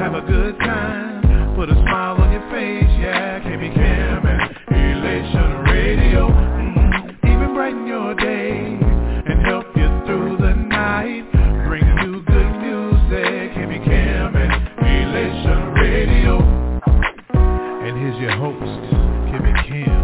have a good time, put a smile on your face, yeah. KB Cam and Elation Radio, even brighten your day and help you through the night. Bring you good music, KB Cam and Elation Radio. And here's your host, KB Cam.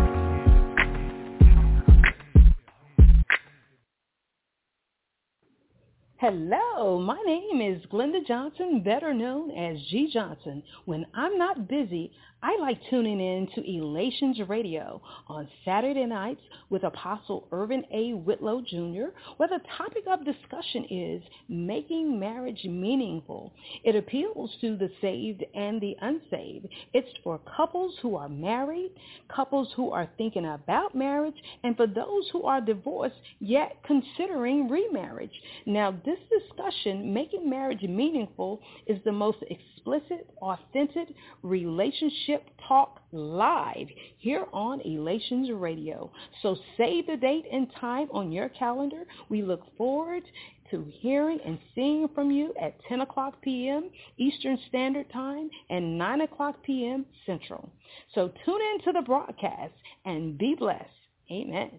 Hello, my name is Glenda Johnson, better known as G Johnson. When I'm not busy, I like tuning in to Elations Radio on Saturday nights with Apostle Irvin A. Whitlow Jr., where the topic of discussion is making marriage meaningful. It appeals to the saved and the unsaved. It's for couples who are married, couples who are thinking about marriage, and for those who are divorced yet considering remarriage. Now, this discussion, Making Marriage Meaningful, is the most explicit, authentic relationship talk live here on Elations Radio. So save the date and time on your calendar. We look forward to hearing and seeing from you at 10 o'clock p.m. Eastern Standard Time and 9 o'clock p.m. Central. So tune in to the broadcast and be blessed. Amen.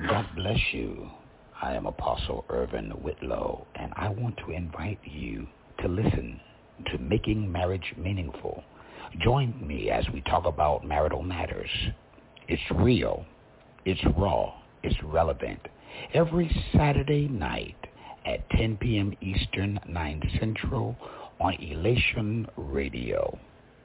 God bless you. I am Apostle Irvin Whitlow, and I want to invite you to listen to Making Marriage Meaningful. Join me as we talk about marital matters. It's real, it's raw, it's relevant. Every Saturday night at 10 p.m. Eastern, 9 Central on Elation Radio.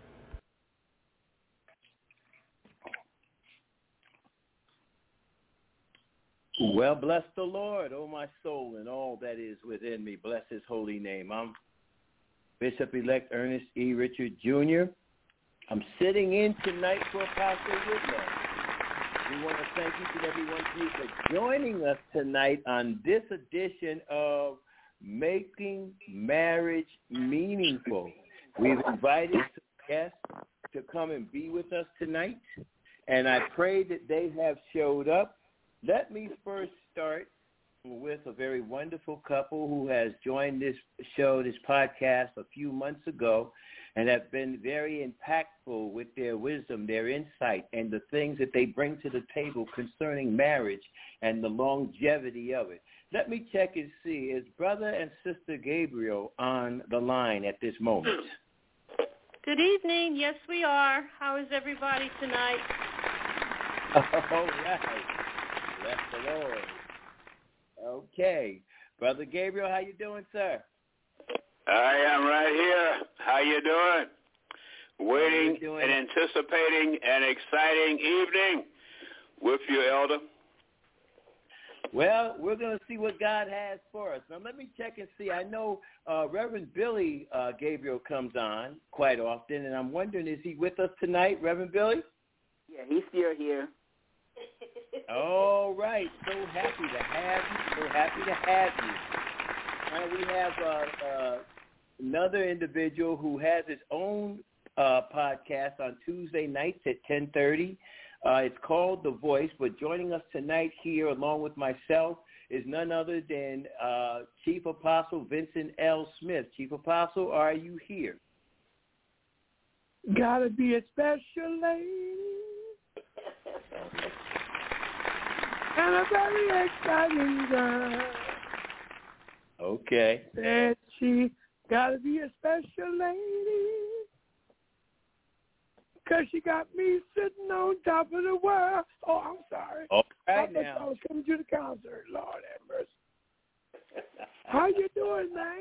Well, bless the Lord, O my soul, and all that is within me. Bless his holy name. I'm Bishop-elect Ernest E. Richard, Jr. I'm sitting in tonight for Apostle Whitlow. We want to thank each and every one of you for joining us tonight on this edition of Making Marriage Meaningful. We've invited some guests to come and be with us tonight, and I pray that they have showed up. Let me first start with a very wonderful couple who has joined this show, this podcast, a few months ago, and have been very impactful with their wisdom, their insight, and the things that they bring to the table concerning marriage and the longevity of it. Let me check and see, is Brother and Sister Gabriel on the line at this moment? Good evening. Yes, we are. How is everybody tonight? All right. Bless the Lord. Okay. Brother Gabriel, how you doing, sir? I am right here. How you doing? Waiting and anticipating an exciting evening with you, Elder. Well, we're going to see what God has for us. Now, let me check and see. I know Reverend Billy Gabriel comes on quite often, and I'm wondering, is he with us tonight, Reverend Billy? Yeah, he's still here. All right. So happy to have you. So happy to have you. Now, we have another individual who has his own podcast on Tuesday nights at 10:30. It's called The Voice, but joining us tonight here along with myself is none other than Chief Apostle Vincent L. Smith. Chief Apostle, are you here? Gotta be a special lady and a very exciting girl. Okay. Said she gotta be a special lady 'cause she got me sitting on top of the world. Oh, I'm sorry. All right, I now. was coming to the concert. Lord have mercy. How you doing, man?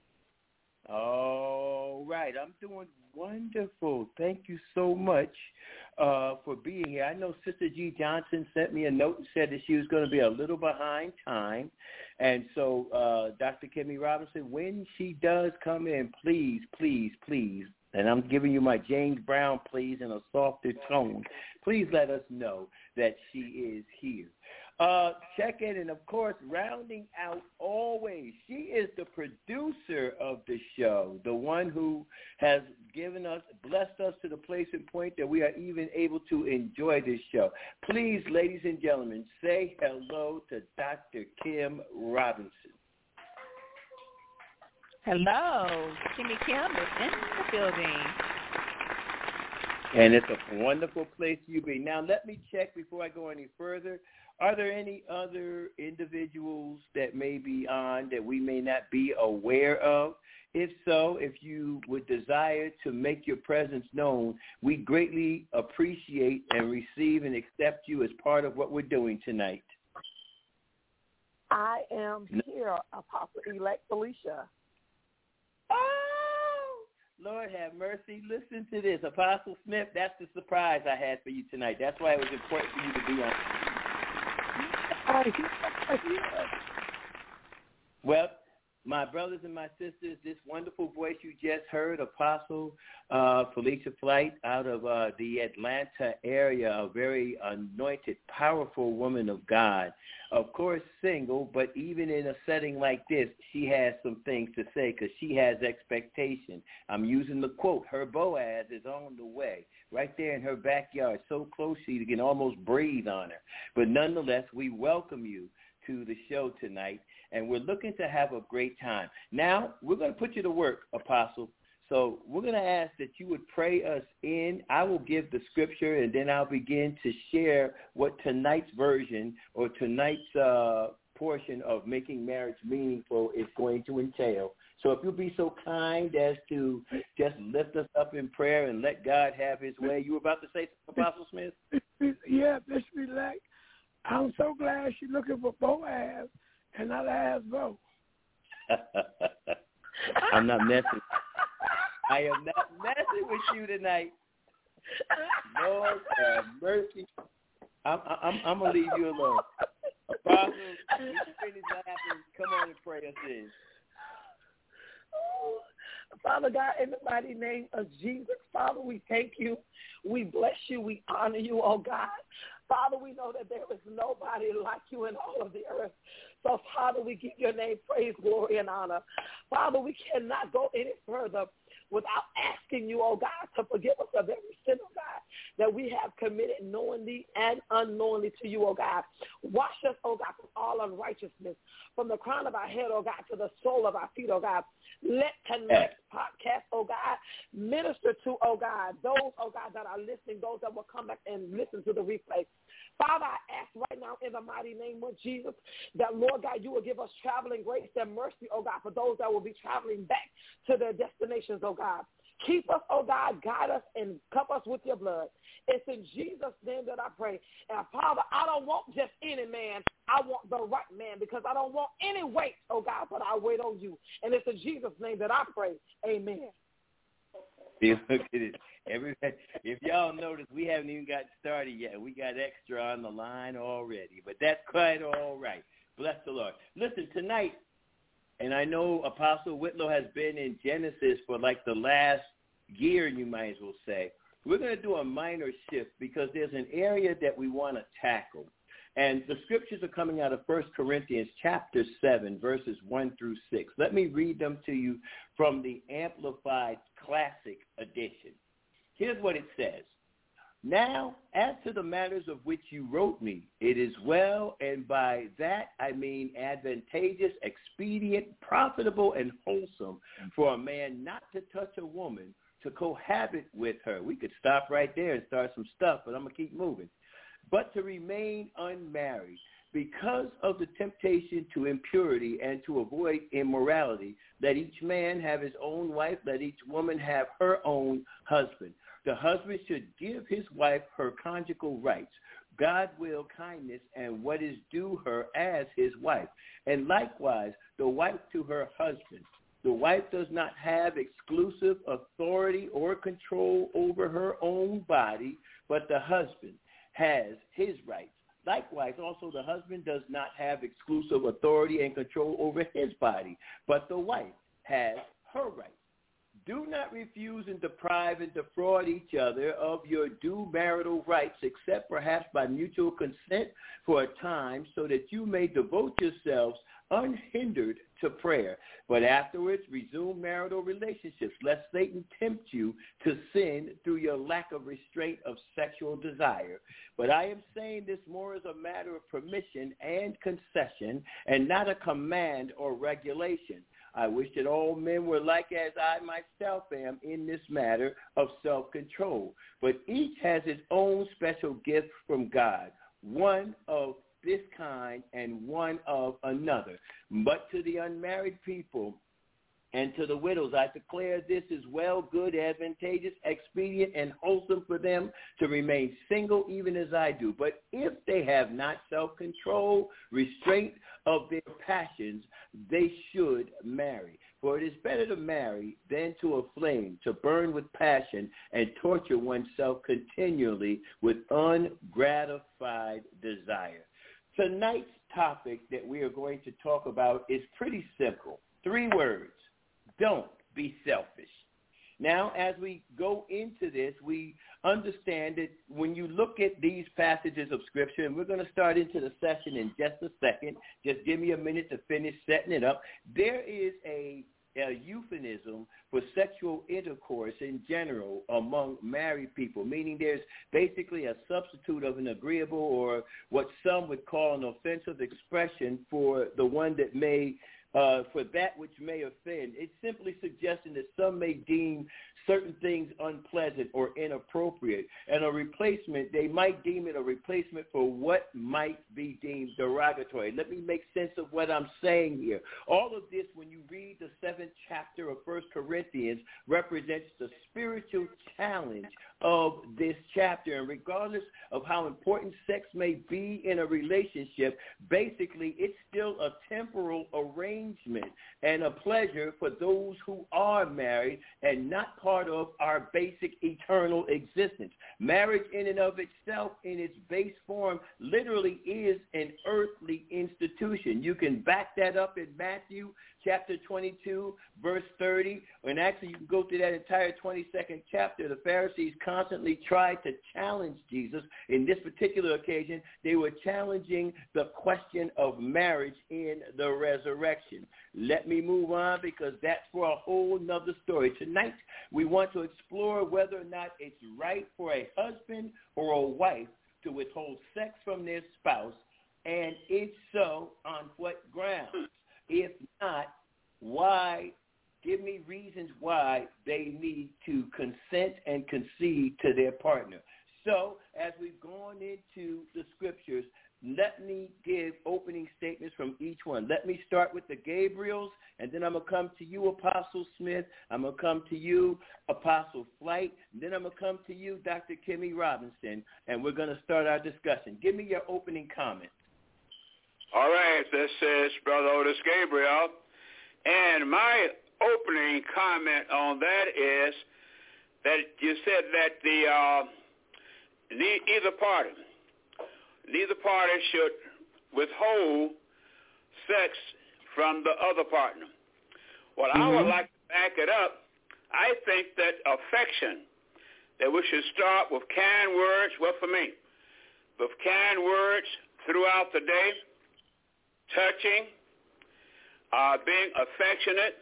All right. I'm doing wonderful. Thank you so much for being here. I know Sister G. Johnson sent me a note and said that she was going to be a little behind time. And so Dr. Kimmy Robinson, when she does come in, please, please, please, and I'm giving you my James Brown please in a softer tone, please let us know that she is here. Check in, and of course, rounding out always, she is the producer of the show, the one who has blessed us to the place and point that we are even able to enjoy this show. Please, ladies and gentlemen, say hello to Dr. Kim Robinson. Hello, Kimmy Kim is in the building. And it's a wonderful place you be. Now, let me check before I go any further. Are there any other individuals that may be on that we may not be aware of? If so, if you would desire to make your presence known, we greatly appreciate and receive and accept you as part of what we're doing tonight. I am here, Apostle-elect Felicia. Oh, Lord have mercy. Listen to this. Apostle Smith, that's the surprise I had for you tonight. That's why it was important for you to be on. Well, my brothers and my sisters, this wonderful voice you just heard, Apostle Felicia Flight out of the Atlanta area, a very anointed, powerful woman of God. Of course, single, but even in a setting like this, she has some things to say because she has expectation. I'm using the quote, her Boaz is on the way, right there in her backyard, so close she can almost breathe on her. But nonetheless, we welcome you to the show tonight, and we're looking to have a great time. Now, we're going to put you to work, Apostle. So we're going to ask that you would pray us in. I will give the scripture, and then I'll begin to share what tonight's version or tonight's portion of Making Marriage Meaningful is going to entail. So if you'll be so kind as to just lift us up in prayer and let God have his way. You were about to say something, Apostle Smith? Yeah, Bishop Elect. I'm so glad she's looking for Boaz and not ass Bo. I'm not messing. I am not messing with you tonight. Lord have mercy. I'm going to leave you alone. Apostle, you finish laughing. Come on and pray us in. Father God, in the mighty name of Jesus, Father, we thank you. We bless you. We honor you, oh God. Father, we know that there is nobody like you in all of the earth. So, Father, we give your name praise, glory, and honor. Father, we cannot go any further without asking you, oh God, to forgive us of every sin, oh God, that we have committed knowingly and unknowingly to you, oh God. Wash us, oh God, from all unrighteousness, from the crown of our head, oh God, to the sole of our feet, oh God. Let tonight's podcast, oh God, minister to, oh God, those, oh God, that are listening, those that will come back and listen to the replay. Father, I ask right now in the mighty name of Jesus that, Lord God, you will give us traveling grace and mercy, oh God, for those that will be traveling back to their destinations, oh God. Keep us, oh God, guide us and cover us with your blood. It's in Jesus' name that I pray. And Father, I don't want just any man. I want the right man because I don't want any weight, oh God, but I wait on you. And it's in Jesus' name that I pray. Amen. Look at it. If y'all notice, we haven't even got started yet. We got extra on the line already, but that's quite all right. Bless the Lord. Listen, tonight, and I know Apostle Whitlow has been in Genesis for like the last year, you might as well say. We're going to do a minor shift because there's an area that we want to tackle. And the scriptures are coming out of 1 Corinthians chapter 7, verses 1 through 6. Let me read them to you from the Amplified Classic Edition. Here's what it says. Now, as to the matters of which you wrote me, it is well, and by that I mean advantageous, expedient, profitable, and wholesome for a man not to touch a woman, to cohabit with her. We could stop right there and start some stuff, but I'm going to keep moving. But to remain unmarried because of the temptation to impurity and to avoid immorality. Let each man have his own wife. Let each woman have her own husband. The husband should give his wife her conjugal rights, goodwill, kindness, and what is due her as his wife. And likewise, the wife to her husband. The wife does not have exclusive authority or control over her own body, but the husband has his rights. Likewise, also the husband does not have exclusive authority and control over his body, but the wife has her rights. Do not refuse and deprive and defraud each other of your due marital rights, except perhaps by mutual consent for a time, so that you may devote yourselves unhindered to prayer. But afterwards, resume marital relationships, lest Satan tempt you to sin through your lack of restraint of sexual desire. But I am saying this more as a matter of permission and concession, and not a command or regulation. I wish that all men were like as I myself am in this matter of self-control. But each has his own special gift from God, one of this kind and one of another. But to the unmarried people and to the widows, I declare this is well, good, advantageous, expedient, and wholesome for them to remain single even as I do. But if they have not self-control, restraint of their passions, they should marry. For it is better to marry than to aflame, to burn with passion, and torture oneself continually with ungratified desire. Tonight's topic that we are going to talk about is pretty simple. 3 words. Don't be selfish. Now, as we go into this, we understand that when you look at these passages of Scripture, and we're going to start into the session in just a second, just give me a minute to finish setting it up, there is a euphemism for sexual intercourse in general among married people, meaning there's basically a substitute of an agreeable or what some would call an offensive expression for the one that may for that which may offend. It's simply suggesting that some may deem certain things unpleasant or inappropriate. And a replacement, they might deem it a replacement for what might be deemed derogatory. Let me make sense of what I'm saying here. All of this, when you read the 7th chapter of 1 Corinthians, represents the spiritual challenge of this chapter. And regardless of how important sex may be in a relationship, basically it's still a temporal arrangement and a pleasure for those who are married and not part of our basic eternal existence. Marriage in and of itself, in its base form, literally is an earthly institution. You can back that up in Matthew chapter 22, verse 30, and actually you can go through that entire 22nd chapter. The Pharisees constantly tried to challenge Jesus. In this particular occasion, they were challenging the question of marriage in the resurrection. Let me move on, because that's for a whole nother story. Tonight, we want to explore whether or not it's right for a husband or a wife to withhold sex from their spouse, and if so, on what grounds? If not, why? Give me reasons why they need to consent and concede to their partner. So, as we've gone into the scriptures, let me give opening statements from each one. Let me start with the Gabriels, and then I'm going to come to you, Apostle Smith. I'm going to come to you, Apostle Flight. And then I'm going to come to you, Dr. Kimmy Robinson, and we're going to start our discussion. Give me your opening comment. All right, this is Brother Otis Gabriel, and my opening comment on that is that you said that neither party should withhold sex from the other partner. Well, I would like to back it up. I think that affection, that we should start with kind words, well, for me, with kind words throughout the day, touching, being affectionate,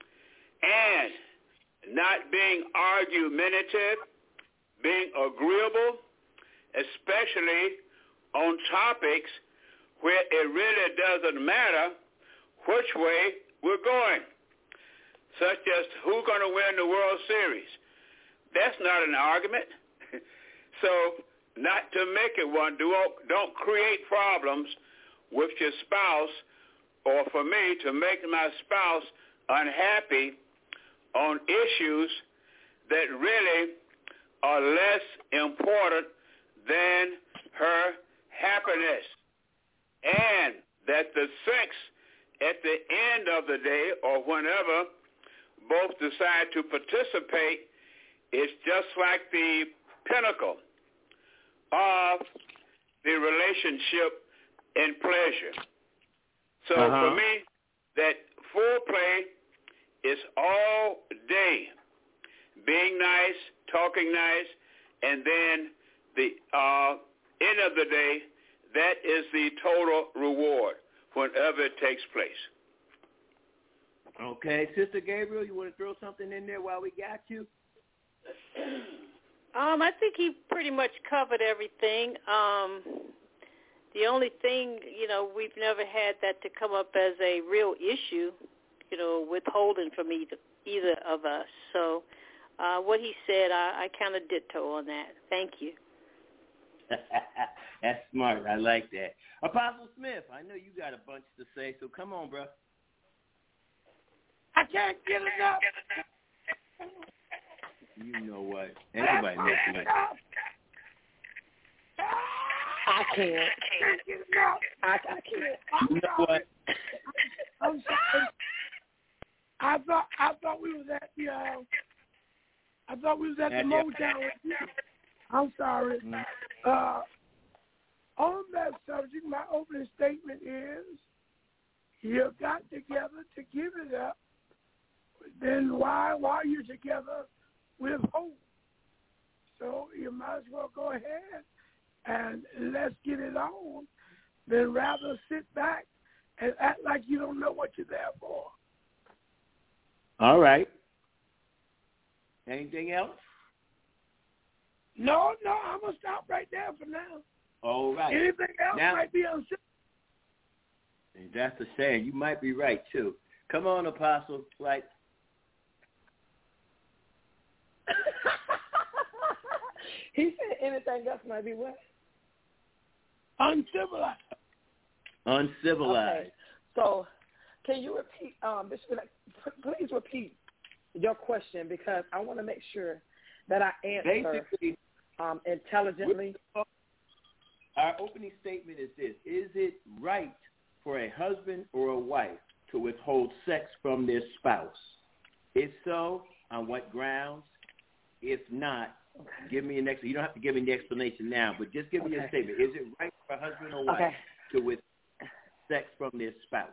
and not being argumentative, being agreeable, especially on topics where it really doesn't matter which way we're going, such as who's going to win the World Series. That's not an argument. So not to make it one, don't create problems with your spouse, or for me to make my spouse unhappy on issues that really are less important than her happiness, and that the sex at the end of the day or whenever both decide to participate is just like the pinnacle of the relationship in pleasure. So for me, that foreplay is all day, being nice, talking nice, and then the end of the day, that is the total reward whenever it takes place. Okay. Sister Gabriel, you want to throw something in there while we got you? I think he pretty much covered everything. The only thing, we've never had that to come up as a real issue, withholding from either of us. So what he said, I kind of ditto on that. Thank you. That's smart. I like that. Apostle Smith, I know you got a bunch to say, so come on, bro. I can't get enough. You know what? Everybody knows that. I can't. I can't. You know what? I'm sorry. I thought we was at the Motown with you. I'm sorry. On that subject, my opening statement is, you got together to give it up. Then why, while you're together, withhold? So you might as well go ahead and let's get it on, than rather sit back and act like you don't know what you're there for. All right. Anything else? No, I'm going to stop right there for now. All right. Anything else now, might be unsaid. And that's a shame. You might be right, too. Come on, Apostle. Like, he said anything else might be what? Uncivilized. Uncivilized. Okay. So, can you repeat, Bishop, please repeat your question, because I want to make sure that I answer intelligently. Our opening statement is this: is it right for a husband or a wife to withhold sex from their spouse? If so, on what grounds? If not, give me an explanation. You don't have to give me the explanation now, but just give me a statement. Is it right for a husband or wife to withhold sex from their spouse?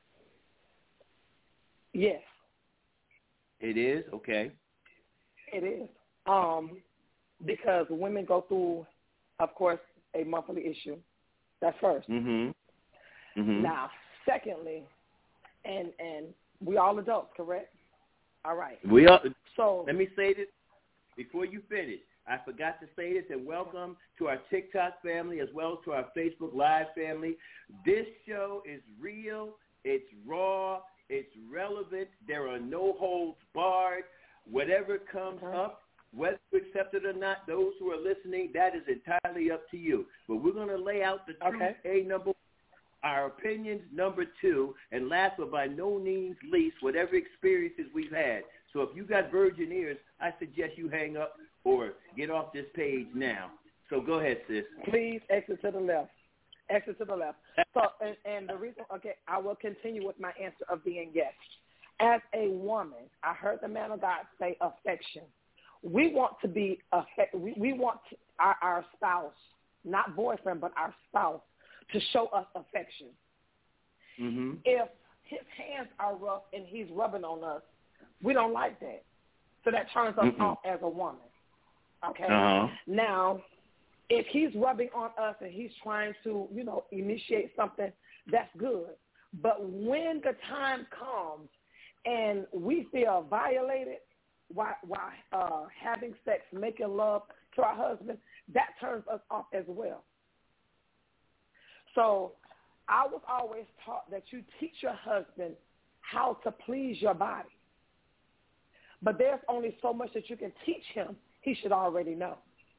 Yes. It is? Okay. It is. Because women go through, of course, a monthly issue. That's first. Now, secondly, and we all adults, correct? All right. We are. So let me say this before you finish. I forgot to say this, and welcome to our TikTok family as well as to our Facebook Live family. This show is real. It's raw. It's relevant. There are no holds barred. Whatever comes up, whether you accept it or not, those who are listening, that is entirely up to you. But we're going to lay out the truth, number one, our opinions, number two, and last but by no means least, whatever experiences we've had. So if you got virgin ears, I suggest you hang up or get off this page now. So go ahead, sis. Please exit to the left. Exit to the left. So, and the reason, I will continue with my answer of being yes. As a woman, I heard the man of God say affection. We want to be we want our spouse, not boyfriend, but our spouse, to show us affection. If his hands are rough and he's rubbing on us, we don't like that. So that turns us off as a woman. Okay? Now, if he's rubbing on us and he's trying to, initiate something, that's good. But when the time comes and we feel violated while having sex, making love to our husband, that turns us off as well. So I was always taught that you teach your husband how to please your body. But there's only so much that you can teach him. He should already know.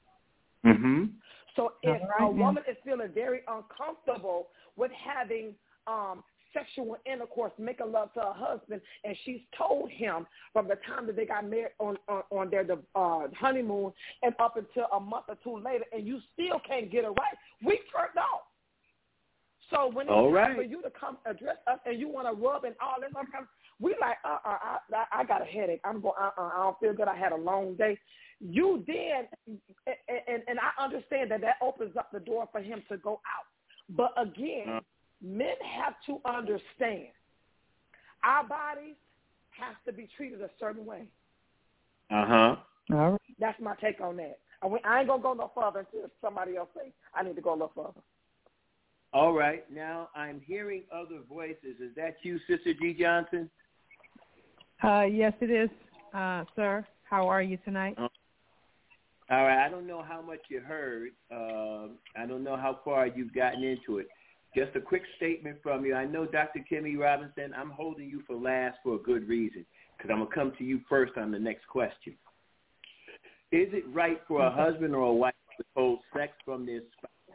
So if a woman is feeling very uncomfortable with having sexual intercourse, making love to her husband, and she's told him from the time that they got married on their honeymoon and up until a month or two later, and you still can't get it right, we turned off. So when it's time for you to come address us and you want to rub and all this, we like, I got a headache. I'm going, I don't feel good. I had a long day. You then, and I understand that opens up the door for him to go out. But again, men have to understand our bodies have to be treated a certain way. All right. That's my take on that. I ain't going to go no further until somebody else say I need to go a little further. All right. Now I'm hearing other voices. Is that you, Sister G. Johnson? Yes, it is, sir. How are you tonight? All right. I don't know how much you heard. I don't know how far you've gotten into it. Just a quick statement from you. I know, Dr. Kimmy Robinson, I'm holding you for last for a good reason, because I'm going to come to you first on the next question. Is it right for a husband or a wife to withhold sex from their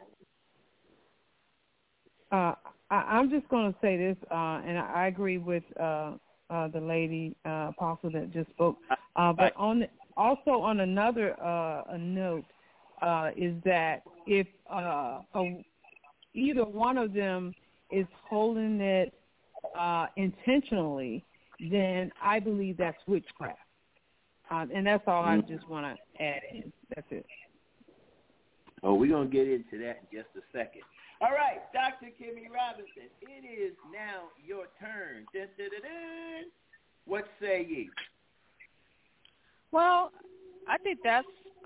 spouse? I'm just going to say this, and I agree with the lady apostle that just spoke. But also on another note is that if either one of them is holding it intentionally, then I believe that's witchcraft. And that's all I just want to add in. That's it. Oh, we're going to get into that in just a second. All right, Dr. Kimmy Robinson, it is now your turn. Dun, dun, dun, dun. What say ye? Well, I think that's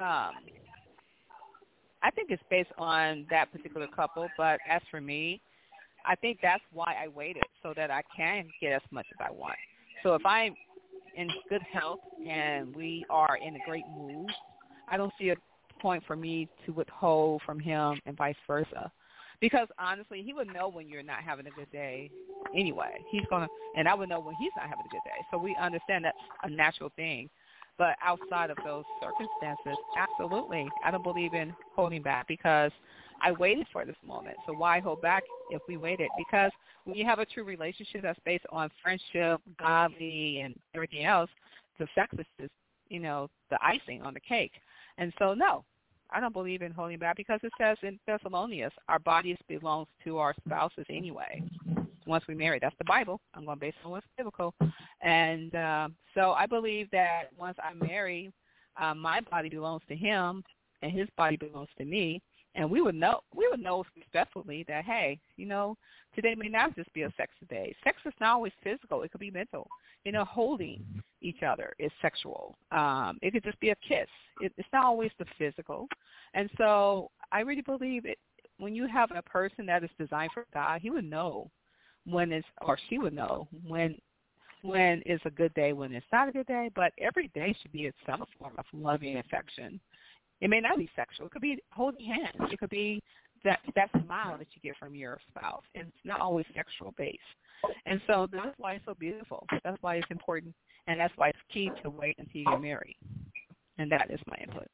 I think it's based on that particular couple, but as for me, I think that's why I waited, so that I can get as much as I want. So if I'm in good health and we are in a great mood, I don't see a point for me to withhold from him and vice versa. Because honestly, he would know when you're not having a good day anyway. And I would know when he's not having a good day. So we understand that's a natural thing. But outside of those circumstances, absolutely, I don't believe in holding back because I waited for this moment. So why hold back if we waited? Because when you have a true relationship that's based on friendship, godly, and everything else, the sex is just, the icing on the cake. And so, no, I don't believe in holding back because it says in Thessalonians, our bodies belongs to our spouses anyway. Once we marry, that's the Bible. I'm going to base it on what's biblical. And so I believe that once I marry, my body belongs to him and his body belongs to me. And we would know respectfully that, hey, today may not just be a sex day. Sex is not always physical. It could be mental. Holding each other is sexual. It could just be a kiss. It's not always the physical. And so I really believe when you have a person that is designed for God, he would know she would know when it's a good day, when it's not a good day. But every day should be some form of loving affection. It may not be sexual. It could be holding hands. It could be that smile that you get from your spouse. It's not always sexual based. And so that's why it's so beautiful. That's why it's important. And that's why it's key to wait until you get married. And that is my input.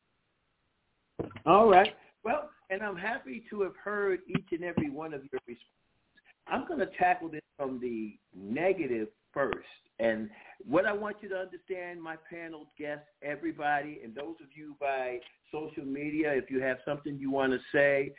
All right. Well, and I'm happy to have heard each and every one of your responses. I'm going to tackle this from the negative first. And what I want you to understand, my panel guests, everybody, and those of you by social media, if you have something you want to say,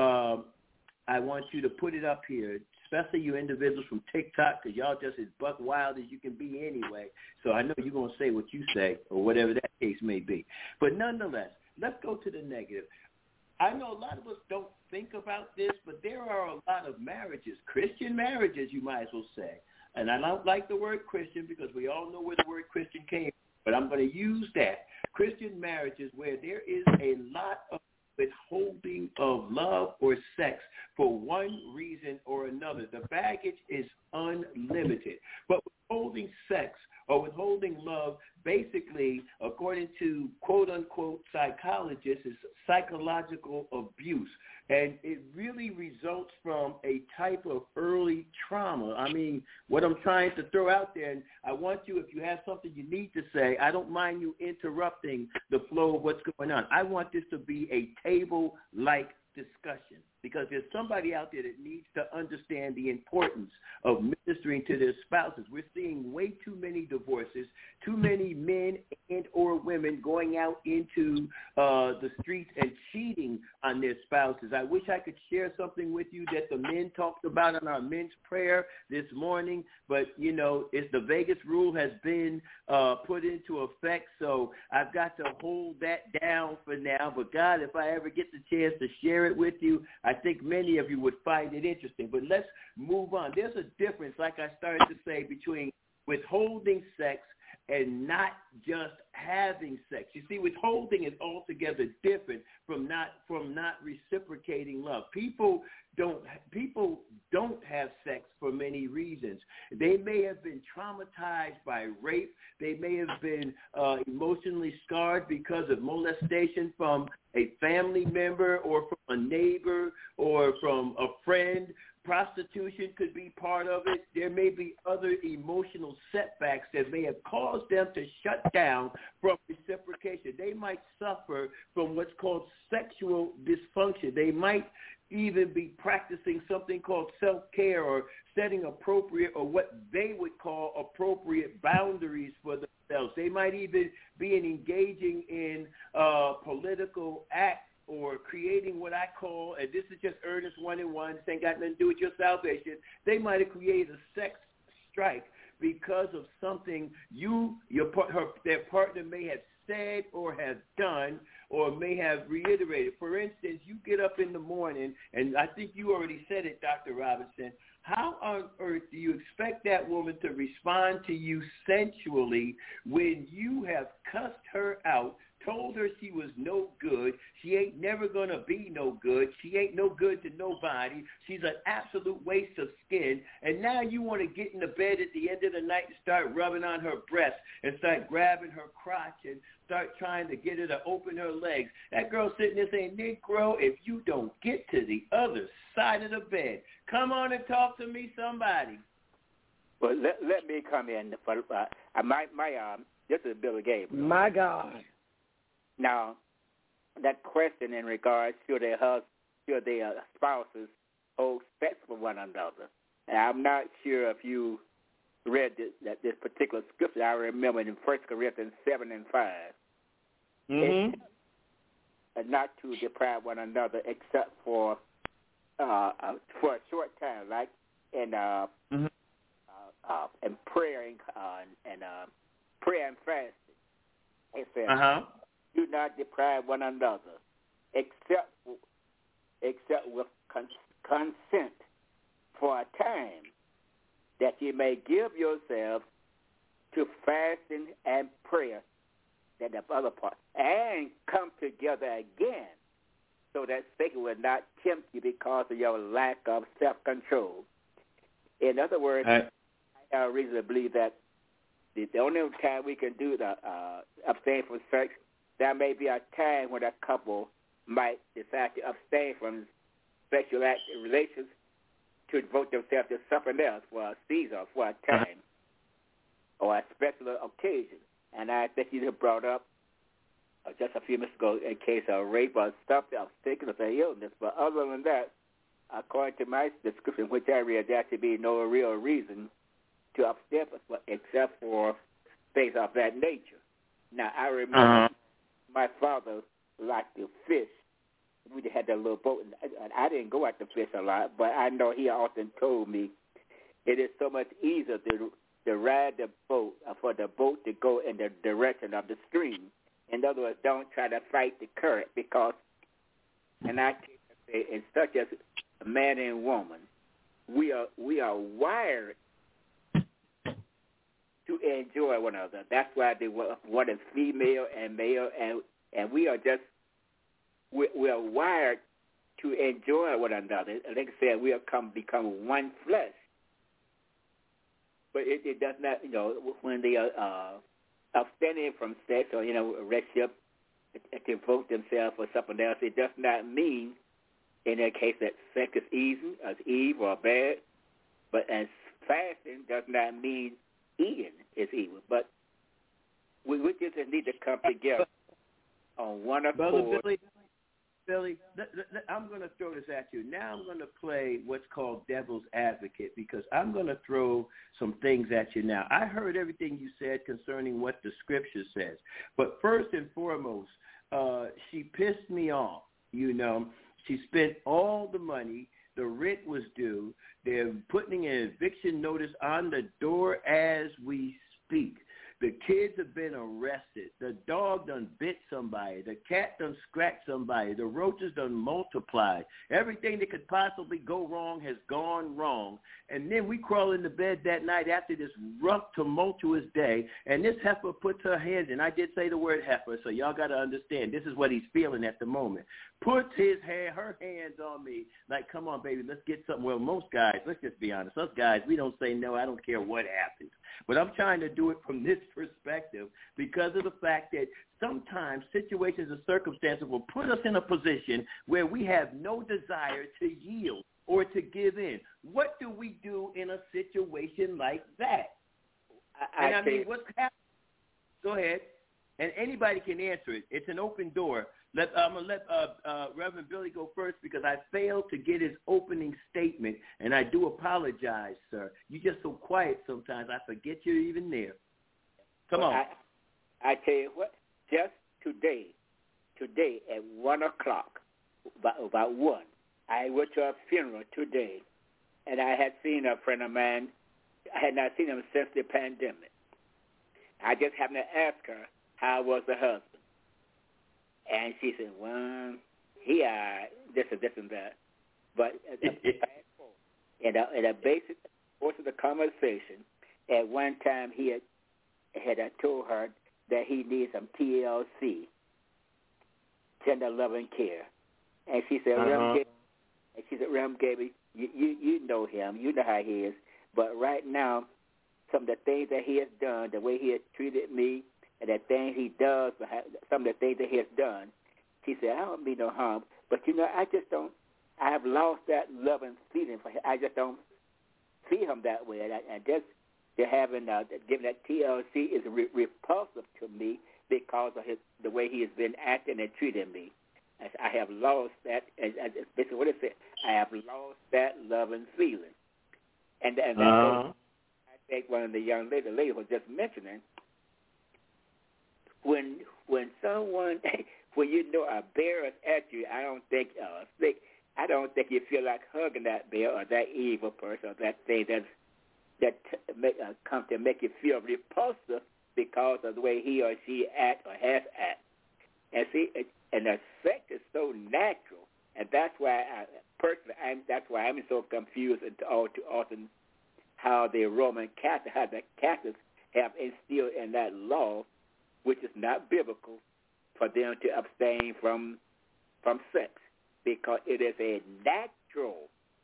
I want you to put it up here, especially you individuals from TikTok, because y'all just as buck wild as you can be anyway. So I know you're going to say what you say or whatever that case may be. But nonetheless, let's go to the negative. I know a lot of us don't think about this, but there are a lot of marriages, Christian marriages, you might as well say. And I don't like the word Christian because we all know where the word Christian came from, but I'm going to use that. Christian marriages where there is a lot of withholding of love or sex for one reason or another. The baggage is unlimited. But withholding sex or withholding love, basically, according to quote-unquote psychologists, is psychological abuse. And it really results from a type of early trauma. I mean, what I'm trying to throw out there, and I want you, if you have something you need to say, I don't mind you interrupting the flow of what's going on. I want this to be a table-like discussion because there's somebody out there that needs to understand the importance of ministering to their spouses. We're seeing way too many divorces, too many men and or women going out into the streets and cheating on their spouses. I wish I could share something with you that the men talked about in our men's prayer this morning, but, it's the Vegas rule has been put into effect, so I've got to hold that down for now. But, God, if I ever get the chance to share it with you, I think many of you would find it interesting. But let's move on. There's a difference, like I started to say, between withholding sex and not just having sex. You see, withholding is altogether different from not reciprocating love. People don't have sex for many reasons. They may have been traumatized by rape. They may have been emotionally scarred because of molestation from a family member or from a neighbor or from a friend. Prostitution could be part of it. There may be other emotional setbacks that may have caused them to shut down from reciprocation. They might suffer from what's called sexual dysfunction. They might even be practicing something called self-care or setting appropriate or what they would call appropriate boundaries for themselves. They might even be engaging in political acts or creating what I call, and this is just Ernest 1-on-1, this ain't got nothing to do with your salvation, they might have created a sex strike because of something their partner may have said or have done or may have reiterated. For instance, you get up in the morning, and I think you already said it, Dr. Robinson, how on earth do you expect that woman to respond to you sensually when you have cussed her out told her she was no good. She ain't never going to be no good. She ain't no good to nobody. She's an absolute waste of skin. And now you want to get in the bed at the end of the night and start rubbing on her breast and start grabbing her crotch and start trying to get her to open her legs. That girl sitting there saying, Negro, if you don't get to the other side of the bed, come on and talk to me, somebody. Well, let me come in. For, this is Billy Gabriel. My God. Now, that question in regards to their spouses hold sex for one another. And I'm not sure if you read this particular scripture. I remember in 1 Corinthians 7:5. Mm-hmm. Not to deprive one another except for a short time, like in and prayer and prayer and fasting. It says, do not deprive one another, except with consent for a time, that you may give yourselves to fasting and prayer, that the other part, and come together again, so that Satan will not tempt you because of your lack of self-control. In other words, I have reason to believe that the only time we can do the abstain from sex, there may be a time when a couple might decide to abstain from sexual relations to devote themselves to something else for a season, for a time, or a special occasion. And I think you have brought up just a few minutes ago a case of rape or something of sickness or illness. But other than that, according to my description, which I read, there should be no real reason to abstain except for things of that nature. Now, I remember my father liked to fish. We had that little boat, and I didn't go out to fish a lot, but I know he often told me it is so much easier to ride the boat, for the boat to go in the direction of the stream. In other words, don't try to fight the current, because, and I can say, it's such as a man and woman, we are wired to enjoy one another. That's why one is female and male, and we are wired to enjoy one another. Like I said, we are become one flesh. But it does not, when they are abstaining from sex or, relationship to devote themselves for something else, it does not mean in that case that sex is easy, as evil or bad. But as fasting does not mean eating is evil. But we just need to come together on one accord. Brother Billy, I'm going to throw this at you. Now I'm going to play what's called devil's advocate, because I'm going to throw some things at you now. I heard everything you said concerning what the scripture says. But first and foremost, she pissed me off. She spent all the money. The rent was due. They're putting an eviction notice on the door as we speak. The kids have been arrested. The dog done bit somebody. The cat done scratched somebody. The roaches done multiplied. Everything that could possibly go wrong has gone wrong. And then we crawl into bed that night after this rough, tumultuous day, and this heifer puts her hands in. I did say the word heifer, so y'all got to understand. This is what he's feeling at the moment. Puts her hands on me like, come on, baby, let's get something. Well, most guys, let's just be honest. Us guys, we don't say no. I don't care what happens. But I'm trying to do it from this perspective because of the fact that sometimes situations and circumstances will put us in a position where we have no desire to yield or to give in. What do we do in a situation like that? What's happening? Go ahead. And anybody can answer it. It's an open door. I'm going to let Reverend Billy go first because I failed to get his opening statement, and I do apologize, sir. You're just so quiet sometimes. I forget you're even there. Come on. I tell you what, just today at 1 o'clock, about 1, I went to a funeral today, and I had seen a friend of mine. I had not seen him since the pandemic. I just happened to ask her how was the husband. And she said, well, he this and that. But in a basic course of the conversation, at one time he had told her that he needs some TLC tender love and care. And she said, Rem Gaby, you know him. You know how he is. But right now, some of the things that he has done, the way he has treated me, and the things he does, some of the things that he has done, she said, I don't mean no harm. But, I just don't, I have lost that love and feeling for him. I just don't see him that way. And just having, giving that TLC is repulsive to me because of the way he has been acting and treating me. I have lost that, this is what it said, I have lost that love and feeling. And that's I think one of the young ladies was just mentioning, when someone, when a bear is at you, I don't think you feel like hugging that bear or that evil person or that thing that comes to make you feel repulsive because of the way he or she act or has act. And see, and the sex is so natural, and that's why I'm so confused and all too often how the Roman Catholics, how the Catholics have instilled in that law, which is not biblical, for them to abstain from sex, because it is a natural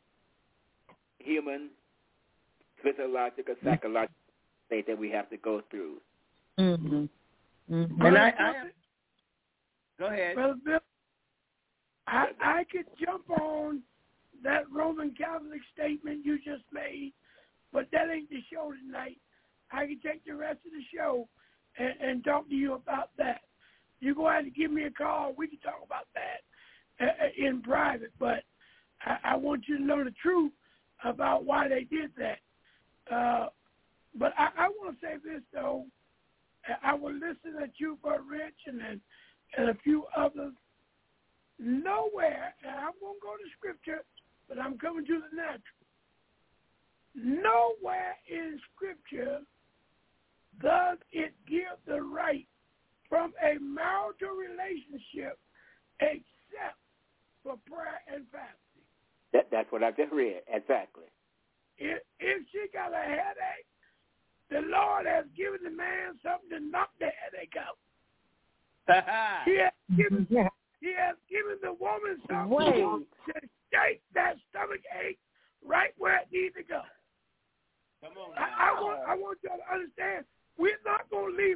human physiological, psychological state that we have to go through. Mm-hmm. Mm-hmm. And I go ahead. Brother Bill, I could jump on that Roman Catholic statement you just made, but that ain't the show tonight. I can take the rest of the show and talk to you about that. You go ahead and give me a call. We can talk about that in private, but I want you to know the truth about why they did that. But I want to say this, though. I will listen at you, Brother Rich, and a few others. Nowhere, and I won't go to Scripture, but I'm coming to the natural. Nowhere in Scripture does it give the right from a marital relationship except for prayer and fasting. That's what I just read, exactly. If she got a headache, the Lord has given the man something to knock the headache out. He has given the woman something to shake that stomach ache right where it needs to go. Come on. I want y'all to understand. We're not going to leave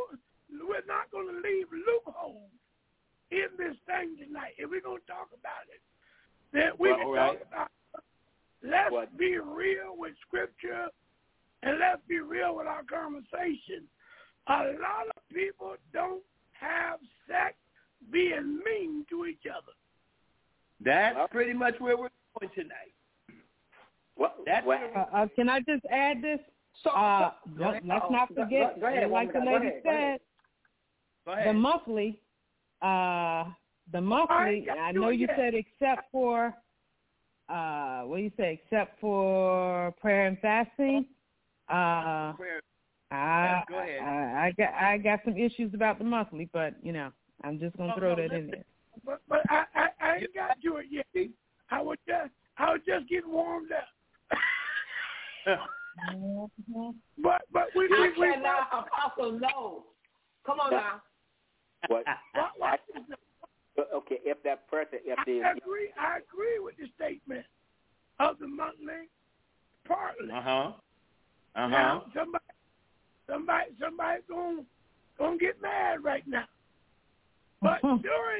loopholes in this thing tonight. If we're going to talk about it, then we can talk about it. Let's be real with Scripture, and let's be real with our conversation. A lot of people don't have sex being mean to each other. That's pretty much where we're going tonight. Can I just add this? Let's not forget, like the lady said, the monthly. I know you said except for, what do you say? Except for prayer and fasting. Go ahead. I got some issues about the monthly, but I'm just gonna throw that in there. But I ain't got to it yet. I was just getting warmed up. But we now, Apostle, no. Come on now. What? Okay, if that person, I agree with the statement of the monthly partly. Now somebody's gonna get mad right now. But during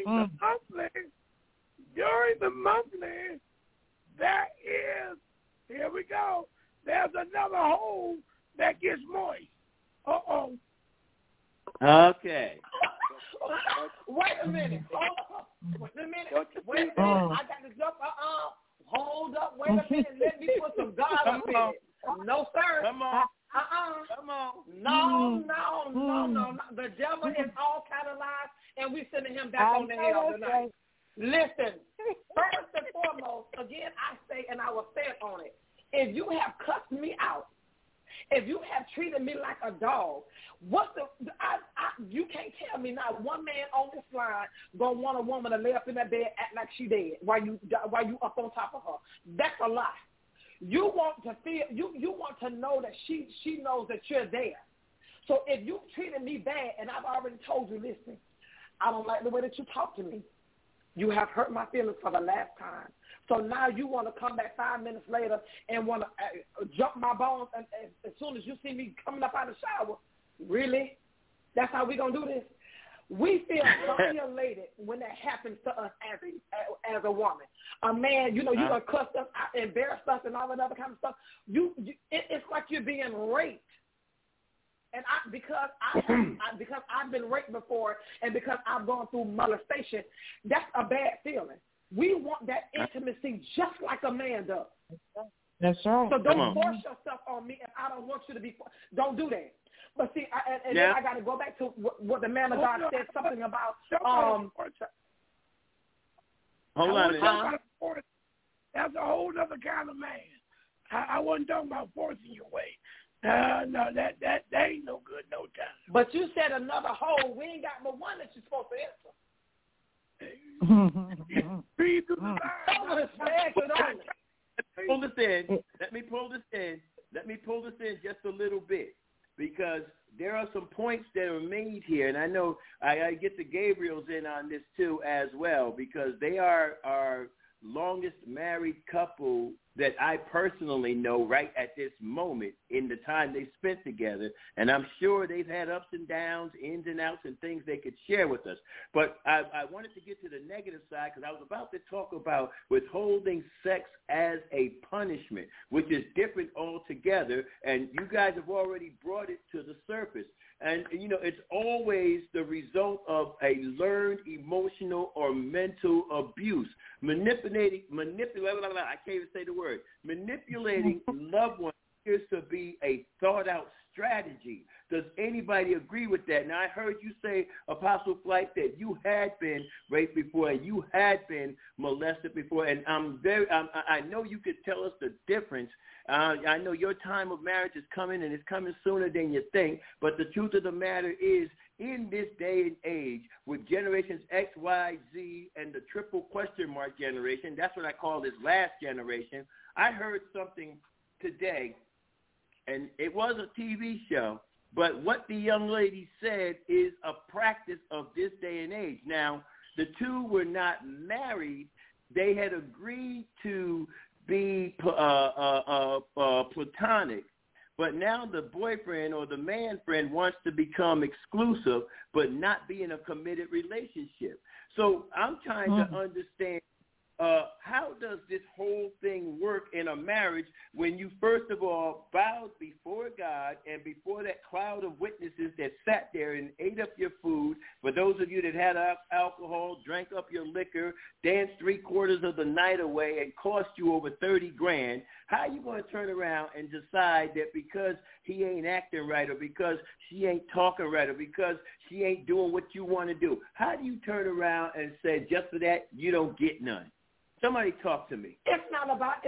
the monthly, there is, here we go, there's another hole that gets moist. Uh-oh. Okay. Wait a minute. Wait a minute. I got to jump. Hold up. Wait a minute. Let me put some God up in it. No, sir. Come on. Come on. No. The devil is all kind of lies, and we sending him back on the hell tonight. Listen, first and foremost, again, I say, and I will stand on it, if you have cussed me out, if you have treated me like a dog, you can't tell me not one man on this line gonna want a woman to lay up in that bed act like she dead while you up on top of her. That's a lie. You want to feel you want to know that she knows that you're there. So if you treated me bad and I've already told you, listen, I don't like the way that you talk to me. You have hurt my feelings for the last time. So now you want to come back 5 minutes later and want to jump my bones as soon as you see me coming up out of the shower. Really? That's how we going to do this? We feel violated when that happens to us as a woman. A man, you going to cuss us, embarrass us, and all that other kind of stuff. It's like you're being raped. And because I've been raped before and because I've gone through molestation, that's a bad feeling. We want that intimacy just like a man does. That's right. So don't force yourself on me if I don't want you to be. Don't do that. But see, then I got to go back to what the man of God said, something about. Hold on. That's a whole other kind of man. I wasn't talking about forcing your way. No, that ain't no good no time. But you said another hole. We ain't got but one that you're supposed to answer. Let me pull this in just a little bit, because there are some points that are made here, and I know I get the Gabriels in on this too as well, because they are our longest married couple that I personally know right at this moment in the time they spent together. And I'm sure they've had ups and downs, ins and outs, and things they could share with us. But I wanted to get to the negative side, because I was about to talk about withholding sex as a punishment, which is different altogether. And you guys have already brought it to the surface. And, it's always the result of a learned emotional or mental abuse. Manipulating loved ones appears to be a thought-out strategy. Does anybody agree with that? Now, I heard you say, Apostle Flight, that you had been raped before and you had been molested before, and I know you could tell us the difference. I know your time of marriage is coming, and it's coming sooner than you think, but the truth of the matter is, in this day and age, with generations X, Y, Z, and the triple question mark generation, that's what I call this last generation, I heard something today, and it was a TV show, but what the young lady said is a practice of this day and age. Now, the two were not married. They had agreed to be platonic, but now the boyfriend or the man friend wants to become exclusive but not be in a committed relationship. So I'm trying to understand, how does this whole thing work in a marriage when you first of all bowed before God and before that cloud of witnesses that sat there and ate up your food? For those of you that had alcohol, drank up your liquor, danced 3/4 of the night away, and cost you over $30,000, how are you going to turn around and decide that because he ain't acting right, or because she ain't talking right, or because she ain't doing what you want to do? How do you turn around and say, just for that, you don't get none? Somebody talk to me. It's not about.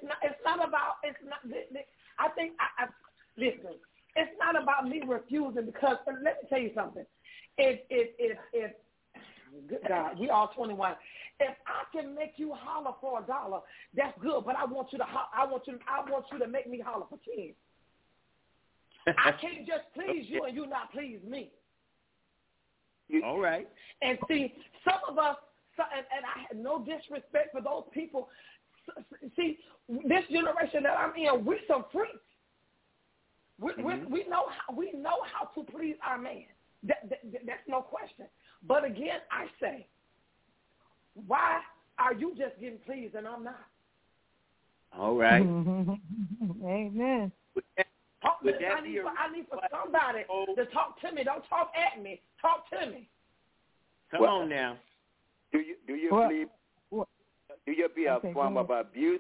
I think. Listen. It's not about me refusing, because let me tell you something. If good God, we all 21. If I can make you holler for $1, that's good. But I want you to make me holler for 10. I can't just please you and you not please me. All right. And see, some of us. And I have no disrespect for those people. See, this generation that I'm in, we're some freaks. We know how to please our man. That's no question. But again, I say, why are you just getting pleased and I'm not? All right. Amen. I need for somebody to talk to me. Don't talk at me. Talk to me. Come on now. Do you believe? Do you be a form of abuse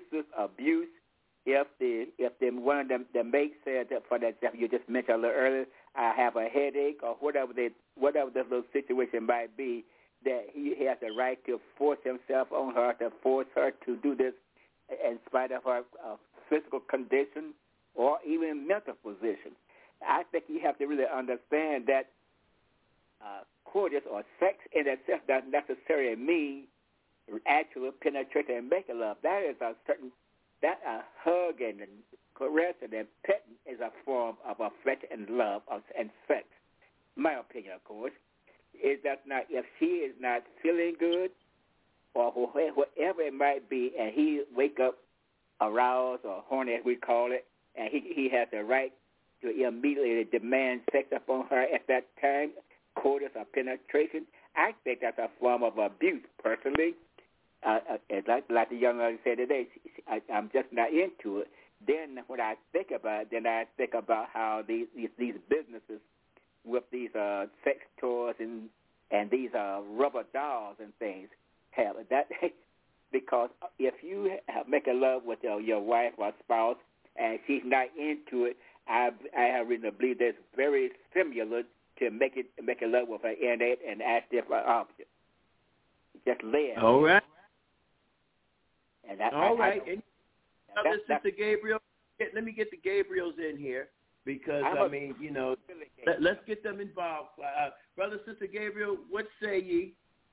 if one of them the mate said that, for that you just mentioned a little earlier, I have a headache, or whatever the little situation might be, that he has the right to force himself on her, to force her to do this in spite of her physical condition or even mental position. I think you have to really understand that coitus or sex in itself doesn't necessarily mean actual penetration and making love. That is a hug and caress and petting is a form of affection and love and sex. My opinion, of course, is that not, if she is not feeling good, or whatever it might be, and he wake up aroused or horny, as we call it, and he has the right to immediately demand sex upon her at that time, coitus or penetration, I think that's a form of abuse, personally. Like the young lady said today, I'm just not into it. Then when I think about it, then I think about how these businesses with these sex toys and these rubber dolls and things have that. Because if you make a love with your wife or spouse and she's not into it, I have reason to believe that's very similar to make a love with her in it and ask if an object. Just live. All right. And all right. Sister Gabriel, let me get the Gabriels in here because, let's get them involved. Brother, Sister Gabriel, what say ye?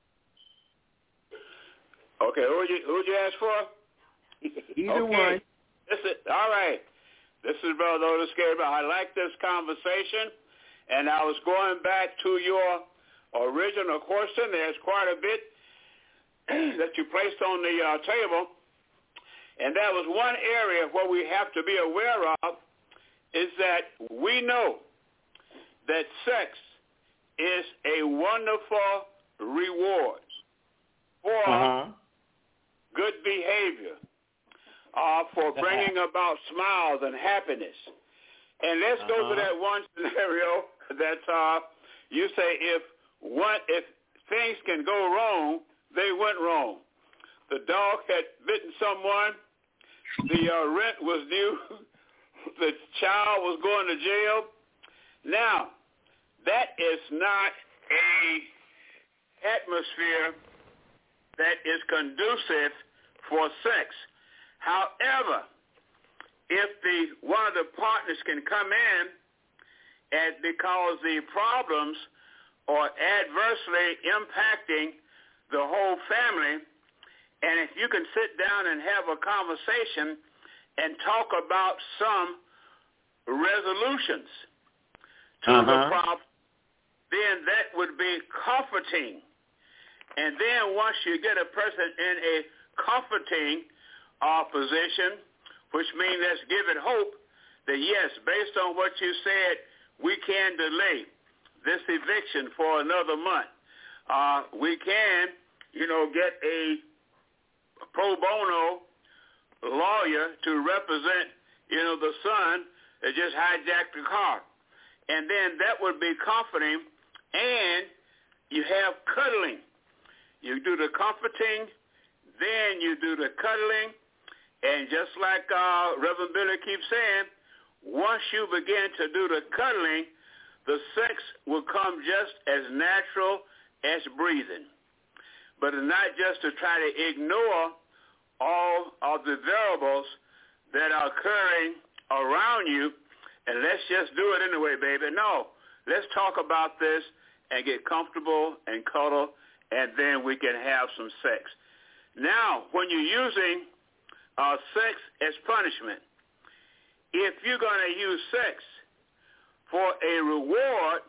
Okay, who'd you ask for? Either one. All right. This is Brother Otis Gabriel. I like this conversation, and I was going back to your original question. There's quite a bit that you placed on the table, and that was one area where we have to be aware of is that we know that sex is a wonderful reward for good behavior, for bringing about smiles and happiness. And let's go to that one scenario that you say if things can go wrong, they went wrong. The dog had bitten someone, the rent was due, the child was going to jail. Now, that is not an atmosphere that is conducive for sex. However, if one of the partners can come in and because the problems are adversely impacting the whole family, and if you can sit down and have a conversation and talk about some resolutions to the problem, then that would be comforting. And then once you get a person in a comforting position, which means let's give it hope that yes, based on what you said, we can delay this eviction for another month. We can, get a pro bono lawyer to represent, the son that just hijacked the car. And then that would be comforting, and you have cuddling. You do the comforting, then you do the cuddling, and just like Reverend Billy keeps saying, once you begin to do the cuddling, the sex will come just as natural as breathing. But it's not just to try to ignore all of the variables that are occurring around you, and let's just do it anyway, baby. No, let's talk about this and get comfortable and cuddle, and then we can have some sex. Now, when you're using sex as punishment, if you're going to use sex for a reward,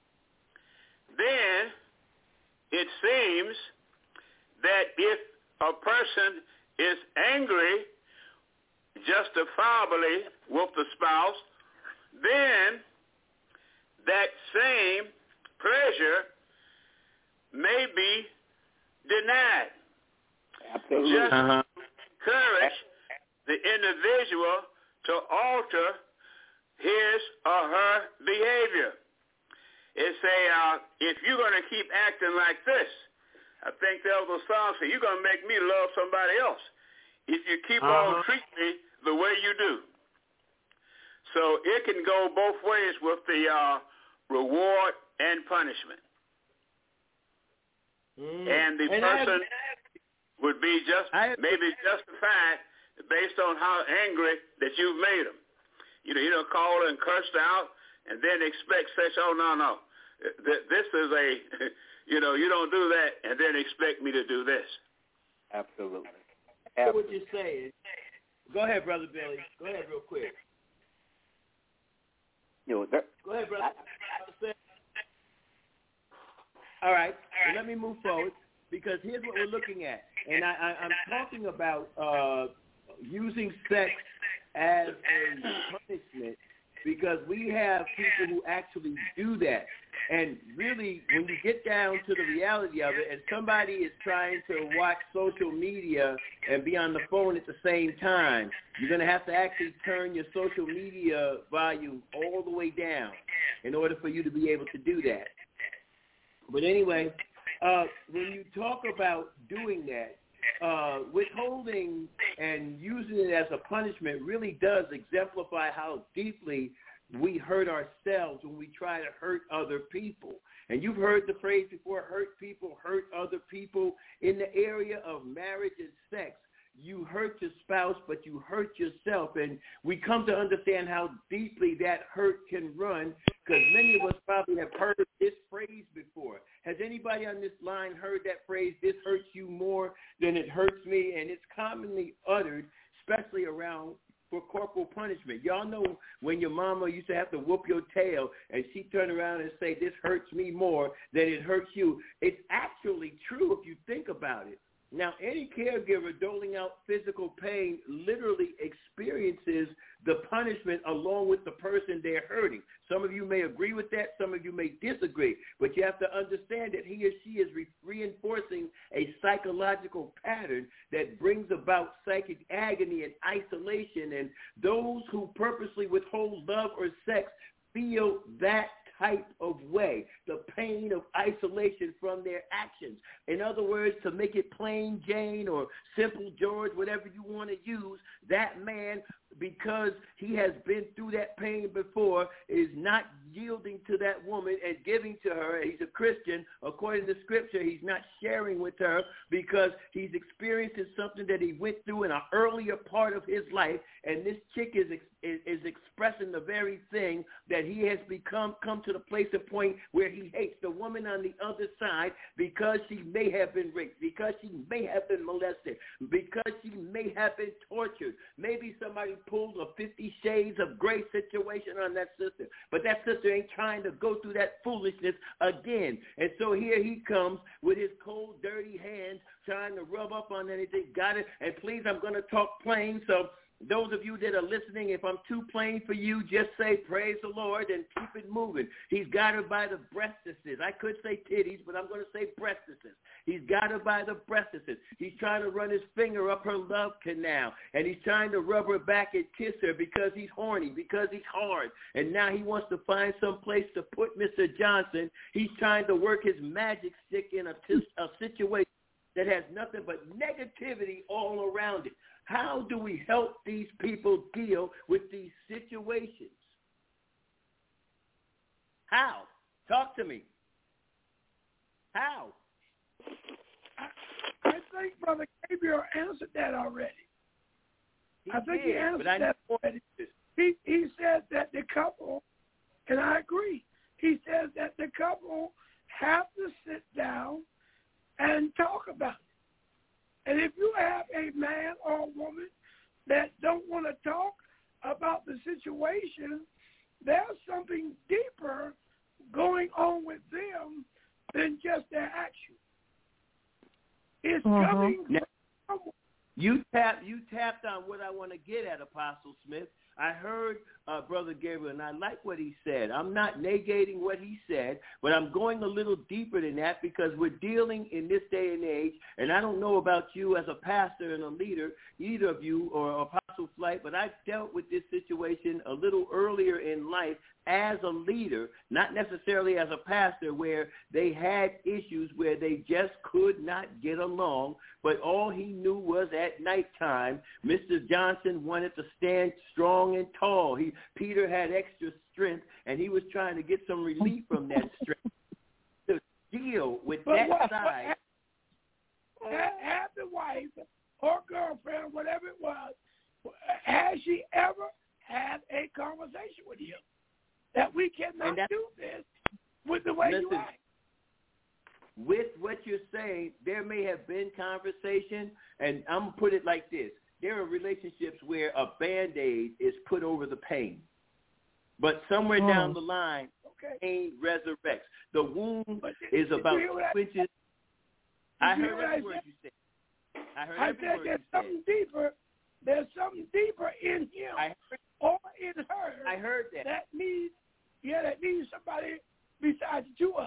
then it seems that if a person is angry justifiably with the spouse, then that same pleasure may be denied. Absolutely. Just encourage the individual to alter his or her behavior. It say, if you're going to keep acting like this, I think there was a song say, you're going to make me love somebody else if you keep on treating me the way you do. So it can go both ways with the reward and punishment. And the person would be maybe justified based on how angry that you've made them. You don't call and cursed out and then expect such, no. This is you don't do that and then expect me to do this. Absolutely. What you're saying. Go ahead, Brother Billy. Go ahead real quick. Go ahead, brother. All right. Well, let me move forward because here's what we're looking at. And I'm talking about using sex as a punishment, because we have people who actually do that. And really, when you get down to the reality of it, and somebody is trying to watch social media and be on the phone at the same time, you're going to have to actually turn your social media volume all the way down in order for you to be able to do that. But anyway, when you talk about doing that, withholding and using it as a punishment really does exemplify how deeply we hurt ourselves when we try to hurt other people. And you've heard the phrase before, hurt people, hurt other people. In the area of marriage and sex, you hurt your spouse, but you hurt yourself. And we come to understand how deeply that hurt can run, because many of us probably have heard this phrase before. Has anybody on this line heard that phrase, this hurts you more than it hurts me? And it's commonly uttered, especially around for corporal punishment. Y'all know when your mama used to have to whoop your tail and she turned around and say, this hurts me more than it hurts you. It's actually true if you think about it. Now, any caregiver doling out physical pain literally experiences the punishment along with the person they're hurting. Some of you may agree with that. Some of you may disagree. But you have to understand that he or she is reinforcing a psychological pattern that brings about psychic agony and isolation. And those who purposely withhold love or sex feel that type of way, the pain of isolation from their actions. In other words, to make it plain Jane or simple George, whatever you want to use, that man, because he has been through that pain before, is not yielding to that woman and giving to her. He's a Christian. According to Scripture, he's not sharing with her because he's experiencing something that he went through in an earlier part of his life, and this chick is expressing the very thing that he has come to the place of point where he hates the woman on the other side because she may have been raped, because she may have been molested, because she may have been tortured. Maybe somebody pulled a 50 Shades of Grey situation on that sister, but that sister ain't trying to go through that foolishness again. And so here he comes with his cold, dirty hands trying to rub up on anything. Got it? And please, I'm going to talk plain, so those of you that are listening, if I'm too plain for you, just say praise the Lord and keep it moving. He's got her by the breastises. I could say titties, but I'm going to say breastises. He's got her by the breastises. He's trying to run his finger up her love canal, and he's trying to rub her back and kiss her because he's horny, because he's hard. And now he wants to find some place to put Mr. Johnson. He's trying to work his magic stick in a situation that has nothing but negativity all around it. How do we help these people deal with these situations? How? Talk to me. How? I think Brother Gabriel answered that already. He answered that already. He said that the couple, and I agree, he says that the couple have to sit down and talk about it. And if you have a man or a woman that don't want to talk about the situation, there's something deeper going on with them than just their action. It's coming from You tapped on what I want to get at, Apostle Smith. I heard Brother Gabriel, and I like what he said. I'm not negating what he said, but I'm going a little deeper than that because we're dealing in this day and age, and I don't know about you as a pastor and a leader, either of you or Apostle Flight, but I dealt with this situation a little earlier in life as a leader, not necessarily as a pastor, where they had issues where they just could not get along, but all he knew was at nighttime, Mr. Johnson wanted to stand strong and tall. Peter had extra strength, and he was trying to get some relief from that strength to deal with that side. Had the wife or girlfriend, whatever it was, has she ever had a conversation with him? That we cannot do this with the way you act. With what you're saying, there may have been conversation, and I'm going to put it like this. There are relationships where a Band-Aid is put over the pain. But somewhere down the line, pain resurrects. The wound is about 2 inches. I heard every word you said. I said there's something deeper. There's something deeper in him or in her. I heard that. That needs somebody besides the two of them.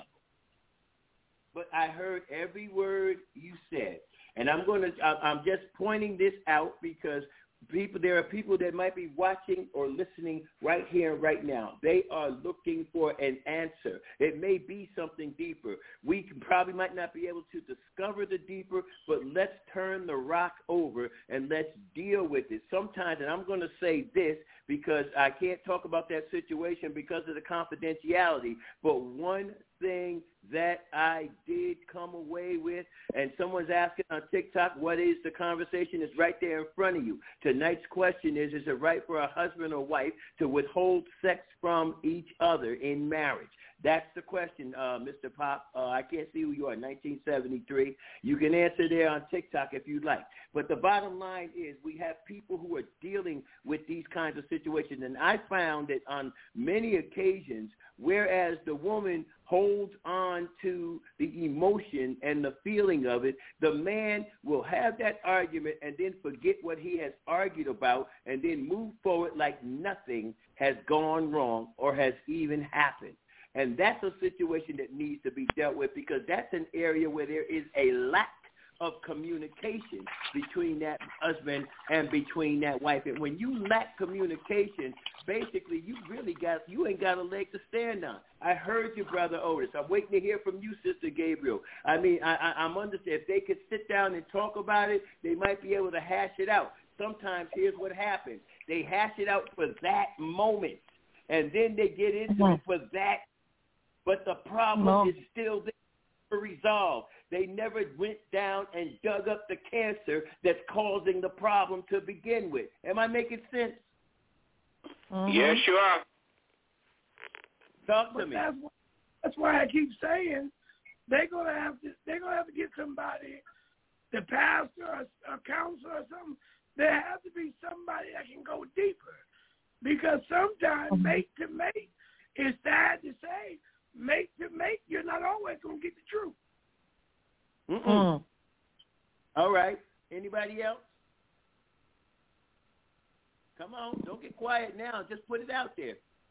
But I heard every word you said, and I'm just pointing this out because there are people that might be watching or listening right here and right now. They are looking for an answer. It may be something deeper. We probably might not be able to discover the deeper, but let's turn the rock over and let's deal with it. Sometimes, and I'm going to say this because I can't talk about that situation because of the confidentiality, but one thing that I did come away with, and someone's asking on TikTok, what is the conversation? It's right there in front of you. Tonight's question is it right for a husband or wife to withhold sex from each other in marriage? That's the question, Mr. Pop. I can't see who you are, 1973. You can answer there on TikTok if you'd like. But the bottom line is we have people who are dealing with these kinds of situations. And I found that on many occasions, whereas the woman holds on to the emotion and the feeling of it, the man will have that argument and then forget what he has argued about and then move forward like nothing has gone wrong or has even happened. And that's a situation that needs to be dealt with because that's an area where there is a lack of communication between that husband and between that wife. And when you lack communication, basically you ain't got a leg to stand on. I heard you, Brother Otis. I'm waiting to hear from you, Sister Gabriel. I mean, I'm understanding. If they could sit down and talk about it, they might be able to hash it out. Sometimes here's what happens. They hash it out for that moment, and then they get into it for that. But the problem is still there to resolve. They never went down and dug up the cancer that's causing the problem to begin with. Am I making sense? Yes, you are. Talk to me. That's why I keep saying they're gonna have to get somebody, the pastor or a counselor or something. There has to be somebody that can go deeper, because sometimes mate to mate, it's sad to say, mate to mate, you're not always gonna get the truth. All right. Anybody else? Come on. Don't get quiet now. Just put it out there.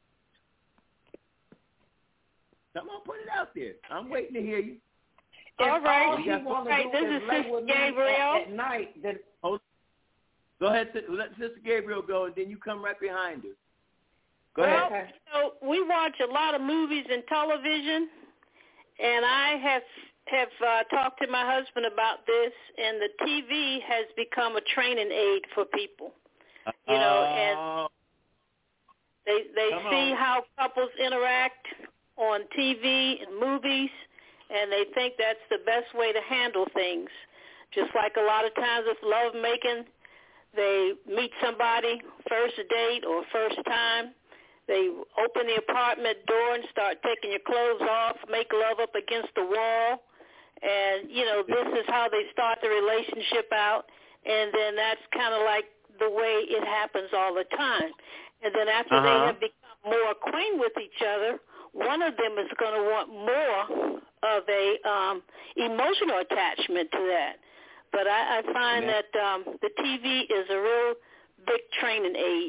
Come on, put it out there. I'm waiting to hear you. All right. This is Sister Gabriel. At night, then... Go ahead. Let Sister Gabriel go, and then you come right behind her. Go ahead. We watch a lot of movies and television, and I have talked to my husband about this, and the TV has become a training aid for people. And they see how couples interact on TV and movies, and they think that's the best way to handle things. Just like a lot of times with love making, they meet somebody first date or first time. They open the apartment door and start taking your clothes off, make love up against the wall. And, this is how they start the relationship out. And then that's kind of like the way it happens all the time. And then after they have become more acquainted with each other, one of them is going to want more of a emotional attachment to that. But I find that the TV is a real big training aid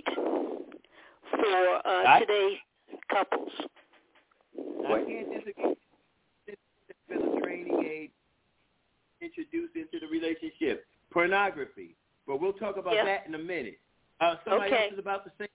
for today's couples. I can't disagree. It's been a training aid introduced into the relationship. Pornography. But we'll talk about that in a minute. Somebody else is about to say.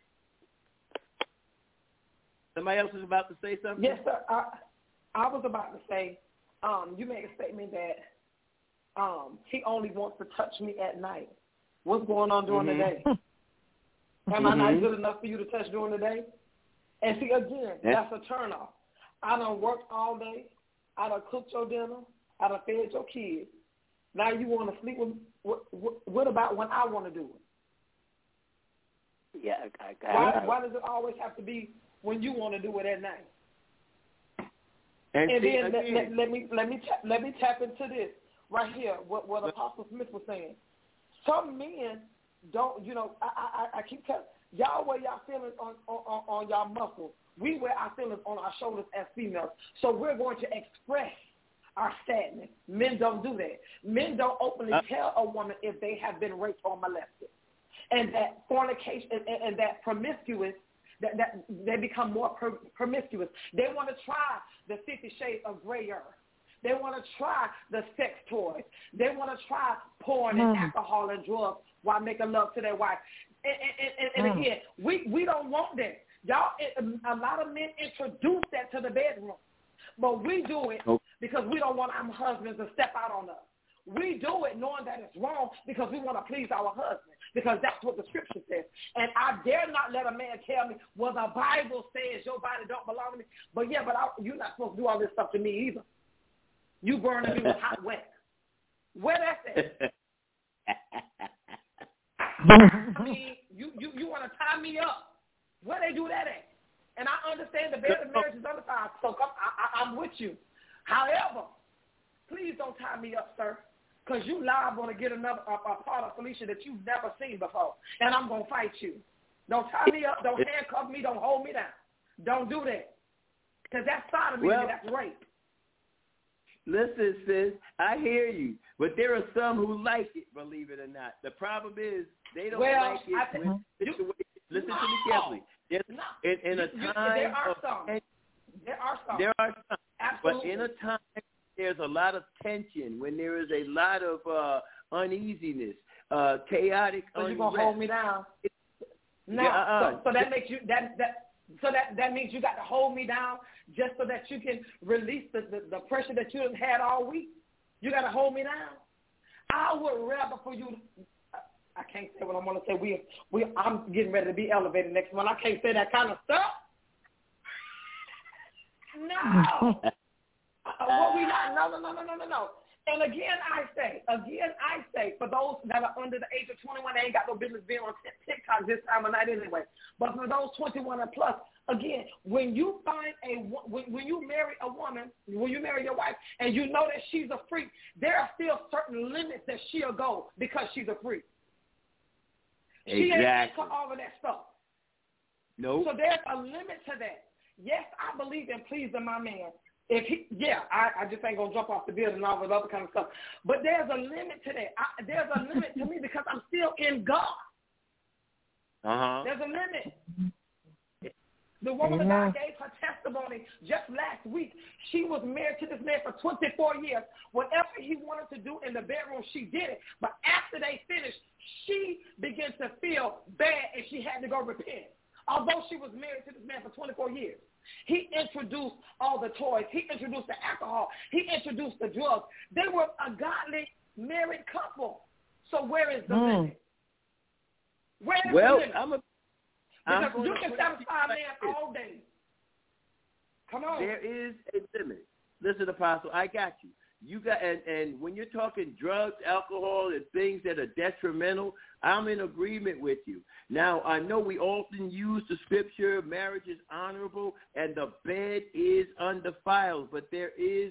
Somebody else is about to say something? Yes, sir. I was about to say, you made a statement that he only wants to touch me at night. What's going on during the day? Am I not good enough for you to touch during the day? And see, again, that's a turnoff. I done worked all day. I done cooked your dinner. I done fed your kids. Now you want to sleep with, what about when I want to do it? Yeah, Why does it always have to be when you want to do it at night? And then let me tap into this right here. What Apostle Smith was saying. Some men don't. I keep telling y'all wear y'all feelings on y'all muscles. We wear our feelings on our shoulders as females. So we're going to express our sadness. Men don't do that. Men don't openly tell a woman if they have been raped or molested. And that fornication and that promiscuous, that they become more promiscuous. They want to try the 50 Shades of Grayer. They want to try the sex toys. They want to try porn and alcohol and drugs while making love to their wife. And again, we don't want that. Y'all, a lot of men introduce that to the bedroom. But we do it because we don't want our husbands to step out on us. We do it knowing that it's wrong because we want to please our husband, because that's what the scripture says. And I dare not let a man tell me, well, the Bible says your body don't belong to me. But yeah, you're not supposed to do all this stuff to me either. You burning me with hot wet. Where that's at? I mean, you want to tie me up. Where they do that at? And I understand the bed of marriage is under fire, so I'm with you. However, please don't tie me up, sir, because you liable to get another a part of Felicia that you've never seen before, and I'm going to fight you. Don't tie me up. Don't handcuff me. Don't hold me down. Don't do that, because that's sodomy and that's rape. Listen, sis, I hear you, but there are some who like it, believe it or not. The problem is they don't like it. Listen to me carefully. In a time there are some. Absolutely. But in a time there's a lot of tension, when there is a lot of uneasiness, chaotic. So you're gonna hold me down? No. So that makes you So that means you got to hold me down just so that you can release the pressure that you have had all week. You got to hold me down. I would rather for you. I can't say what I'm going to say. I'm getting ready to be elevated next month. I can't say that kind of stuff. No. What we not? No. And again, I say, for those that are under the age of 21, they ain't got no business being on TikTok this time of night anyway. But for those 21 and plus, again, when you when you marry a woman, when you marry your wife, and you know that she's a freak, there are still certain limits that she'll go because she's a freak. She ain't into all of that stuff. No. So there's a limit to that. Yes, I believe in pleasing my man. I just ain't going to jump off the building and all that other kind of stuff. But there's a limit to that. There's a limit to me because I'm still in God. There's a limit. The woman of God gave her testimony just last week. She was married to this man for 24 years. Whatever he wanted to do in the bedroom, she did it. But after they finished, she began to feel bad and she had to go repent. Although she was married to this man for 24 years. He introduced all the toys. He introduced the alcohol. He introduced the drugs. They were a godly married couple. So where is the limit? Where is the limit? Because you can satisfy a man all day. Come on. There is a limit. Listen, Apostle, I got you. You got, and when you're talking drugs, alcohol, and things that are detrimental, I'm in agreement with you. Now, I know we often use the scripture, marriage is honorable, and the bed is undefiled, but there is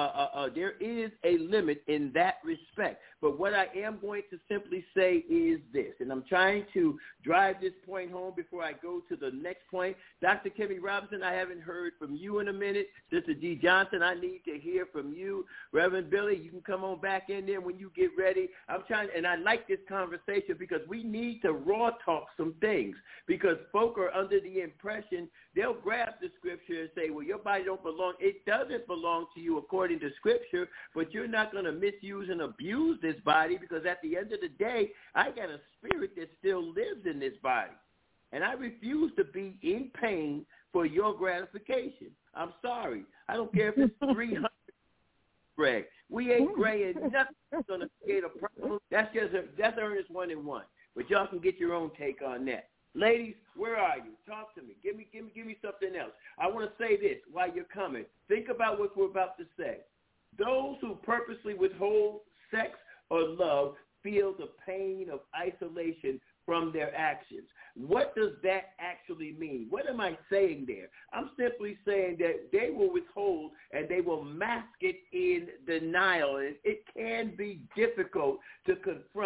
a limit in that respect. But what I am going to simply say is this, and I'm trying to drive this point home before I go to the next point. Dr. Kimmy Robinson, I haven't heard from you in a minute. Sister G. Johnson, I need to hear from you. Reverend Billy, you can come on back in there when you get ready. And I like this conversation because we need to raw talk some things, because folk are under the impression they'll grab the scripture and say, well, your body don't belong. It doesn't belong to you according to scripture, but you're not going to misuse and abuse this body, because at the end of the day, I got a spirit that still lives in this body. And I refuse to be in pain for your gratification. I'm sorry. I don't care if it's 300, Greg. We ain't gray and nothing's going to create a problem. That's Ernest 1 and 1. But y'all can get your own take on that. Ladies, where are you? Talk to me. Give me something else. I want to say this while you're coming. Think about what we're about to say. Those who purposely withhold sex or love feel the pain of isolation from their actions. What does that actually mean? What am I saying there? I'm simply saying that they will withhold and they will mask it in denial. And it can be difficult to confront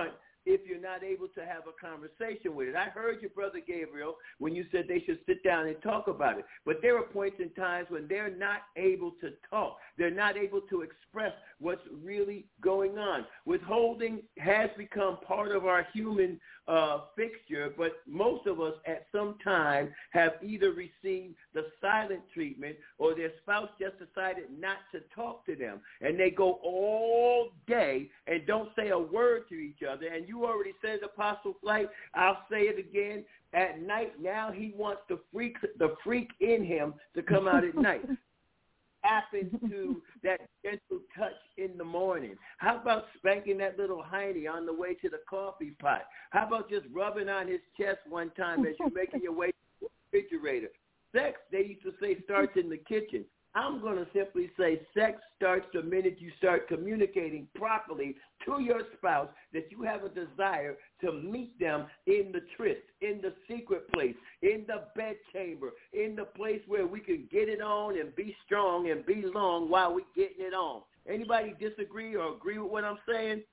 if you're not able to have a conversation with it. I heard you, Brother Gabriel, when you said they should sit down and talk about it. But there are points in times when they're not able to talk. They're not able to express what's really going on. Withholding has become part of our human fixture, but most of us at some time have either received the silent treatment or their spouse just decided not to talk to them. And they go all day and don't say a word to each other. And you already said, Apostle Flight, I'll say it again. At night now he wants the freak in him to come out at night. Happens to that gentle touch in the morning. How about spanking that little hiney on the way to the coffee pot? How about just rubbing on his chest one time as you're making your way to the refrigerator? Sex, they used to say, starts in the kitchen. I'm going to simply say sex starts the minute you start communicating properly to your spouse that you have a desire to meet them in the tryst, in the secret place, in the bedchamber, in the place where we can get it on and be strong and be long while we're getting it on. Anybody disagree or agree with what I'm saying?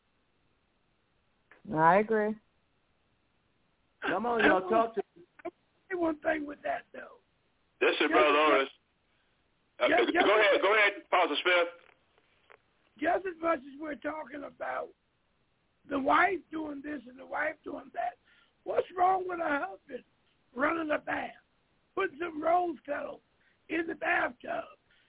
I agree. Come on, y'all, talk to me. I'll say one thing with that, though. This is Brother Otis. Go ahead, Pastor Smith. Just as much as we're talking about the wife doing this and the wife doing that, what's wrong with a husband running a bath, putting some rose petals in the bathtub,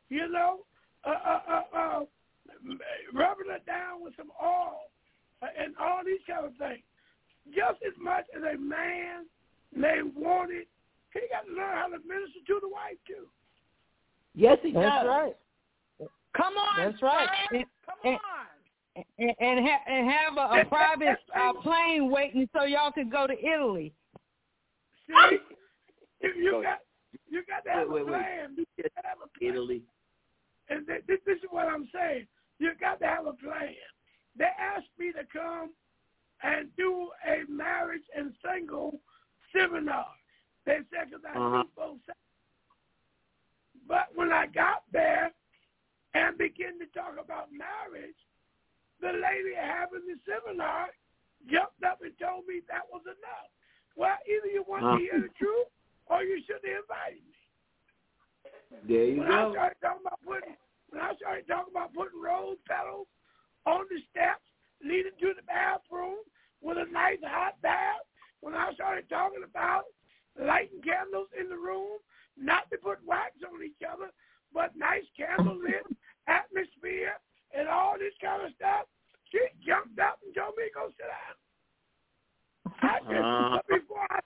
rubbing it down with some oil and all these kind of things? Just as much as a man may want it, he got to learn how to minister to the wife, too. Yes, he does. That's right. Come on, that's right. Come on. And have a private plane waiting so y'all can go to Italy. See, you got to have a plan. You got to have a plan. Italy. And this is what I'm saying. You got to have a plan. They asked me to come and do a marriage and single seminar. They said because I speak both sides. But when I got there and began to talk about marriage, the lady having the seminar jumped up and told me that was enough. Well, either you want to hear the truth or you shouldn't have invited me. There you go. When I started talking about putting rose petals on the steps leading to the bathroom with a nice hot bath, when I started talking about lighting candles in the room, not to put wax on each other, but nice candlelit atmosphere and all this kind of stuff, she jumped up and told me to go sit down. But before I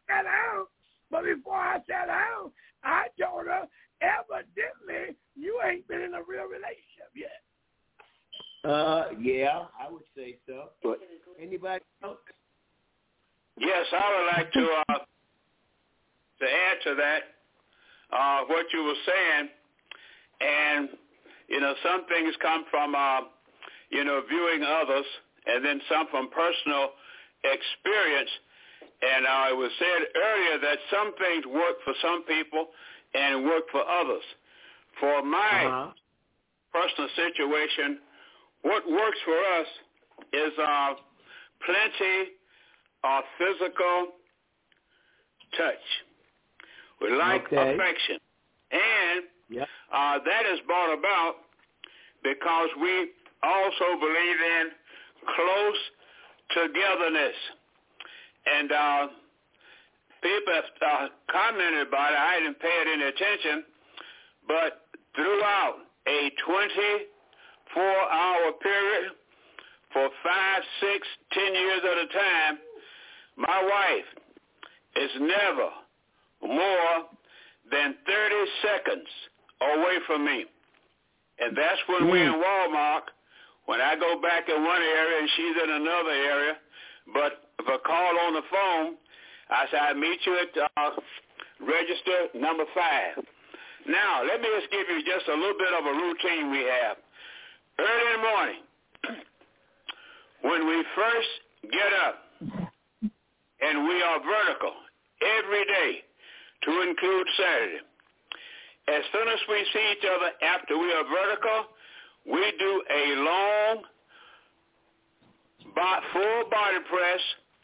sat down, I told her, evidently, you ain't been in a real relationship yet. Yeah, I would say so. But anybody else? Yes, I would like to add to that what you were saying, and some things come from viewing others, and then some from personal experience. And it was said earlier that some things work for some people and work for others. For my personal situation, what works for us is plenty of physical touch. We like affection. And that is brought about because we also believe in close togetherness. And people have commented about it. I didn't pay it any attention. But throughout a 24-hour period for 5, 6, 10 years at a time, my wife is never more than 30 seconds away from me. And that's when we're in Walmart, when I go back in one area and she's in another area. But if I call on the phone, I say, I'll meet you at register number 5. Now, let me just give you just a little bit of a routine we have. Early in the morning, when we first get up, and we are vertical every day to include Saturday. As soon as we see each other after we are vertical, we do a long full body press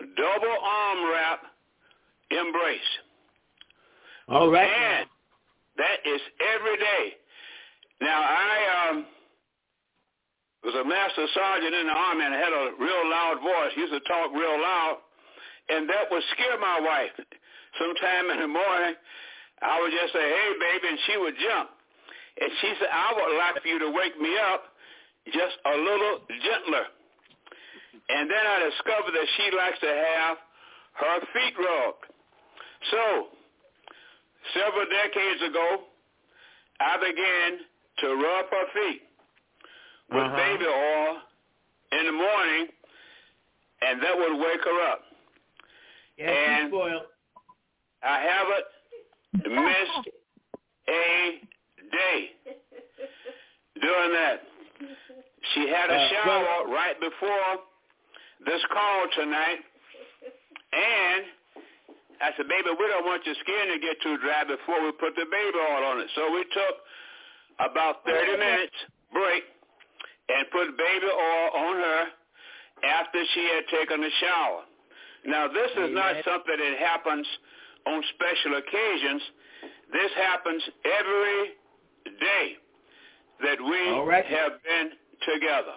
double arm wrap embrace. All right. And that is every day. Now, I was a master sergeant in the Army, and I had a real loud voice. Used to talk real loud, and that would scare my wife. Sometime in the morning, I would just say, "Hey, baby," and she would jump. And she said, "I would like for you to wake me up just a little gentler." And then I discovered that she likes to have her feet rubbed. So, several decades ago, I began to rub her feet with baby oil in the morning, and that would wake her up. Yeah, and I haven't missed a day doing that. She had a shower right before this call tonight, and I said, "Baby, we don't want your skin to get too dry before we put the baby oil on it." So we took about 30 minutes break and put baby oil on her after she had taken a shower. Now, this is not something that happens on special occasions. This happens every day that we have been together.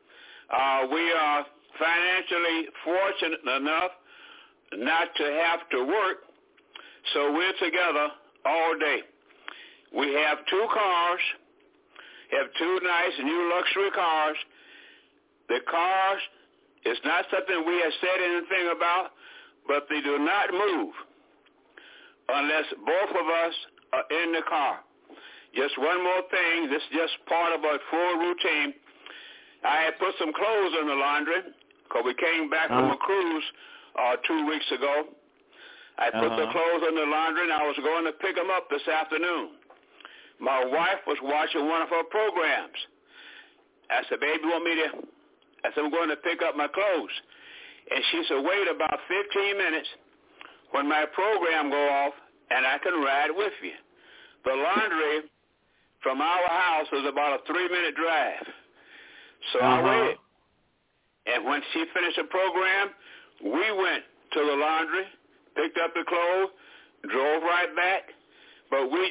We are financially fortunate enough not to have to work, so we're together all day. We have 2 cars, have 2 nice new luxury cars. The cars is not something we have said anything about, but they do not move unless both of us are in the car. Just one more thing, this is just part of our full routine. I had put some clothes in the laundry because we came back from a cruise 2 weeks ago. I put the clothes in the laundry, and I was going to pick them up this afternoon. My wife was watching one of her programs. I said, "Baby, you want me to?" I said, "I'm going to pick up my clothes." And she said, "Wait about 15 minutes when my program go off, and I can ride with you." The laundry from our house is about a 3-minute drive. So I waited. And when she finished the program, we went to the laundry, picked up the clothes, drove right back. But we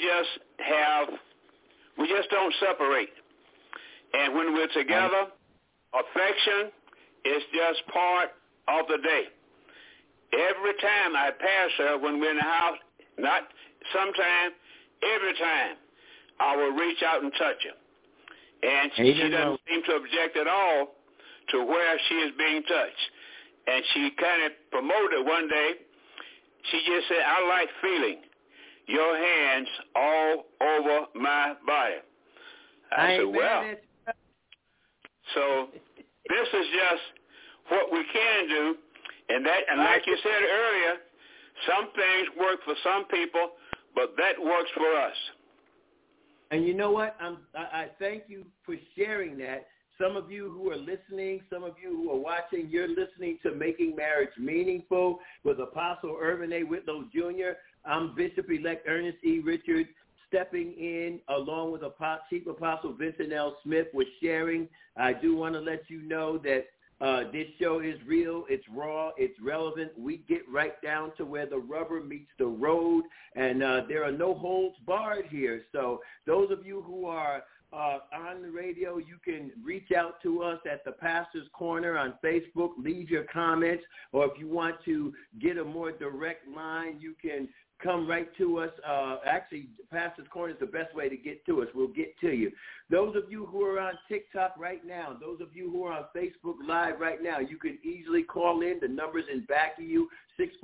just don't separate. And when we're together, affection is just part of the day. Every time I pass her when we're in the house, not sometime, every time, I will reach out and touch her. And she doesn't seem to object at all to where she is being touched. And she kind of promoted one day. She just said, "I like feeling your hands all over my body." I said, "Well." So this is just what we can do. And like you said earlier, some things work for some people, but that works for us. And you know what? I thank you for sharing that. Some of you who are listening, some of you who are watching, you're listening to Making Marriage Meaningful with Apostle Irvin A. Whitlow, Jr. I'm Bishop-elect Ernest E. Richard, stepping in along with Chief Apostle Vincent L. Smith with sharing. I do want to let you know that this show is real, it's raw, it's relevant. We get right down to where the rubber meets the road, and there are no holds barred here. So those of you who are on the radio, you can reach out to us at the Pastor's Corner on Facebook, leave your comments, or if you want to get a more direct line, you can come right to us. Actually, Pastor's Corner is the best way to get to us. We'll get to you. Those of you who are on TikTok right now, those of you who are on Facebook Live right now, you can easily call in. The number's in back of you,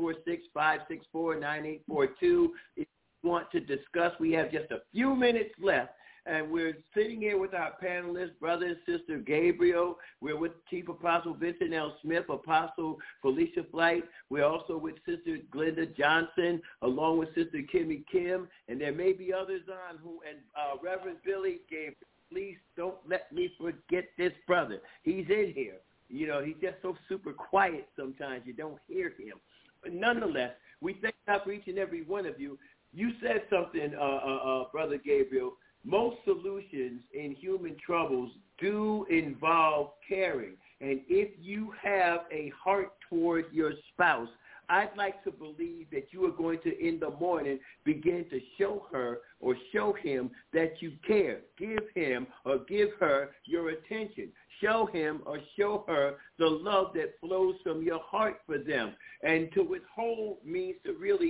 646-564-9842. If you want to discuss, we have just a few minutes left. And we're sitting here with our panelists, Brother and Sister Gabriel. We're with Chief Apostle Vincent L. Smith, Apostle Felicia Flight. We're also with Sister Glenda Johnson, along with Sister Kimmy Kim. And there may be others on and Reverend Billy Gabriel. Please don't let me forget this brother. He's in here. You know, he's just so super quiet sometimes you don't hear him. But nonetheless, we thank God for each and every one of you. You said something, Brother Gabriel, most solutions in human troubles do involve caring. And if you have a heart toward your spouse, I'd like to believe that you are going to, in the morning, begin to show her or show him that you care. Give him or give her your attention. Show him or show her the love that flows from your heart for them. And to withhold means to really,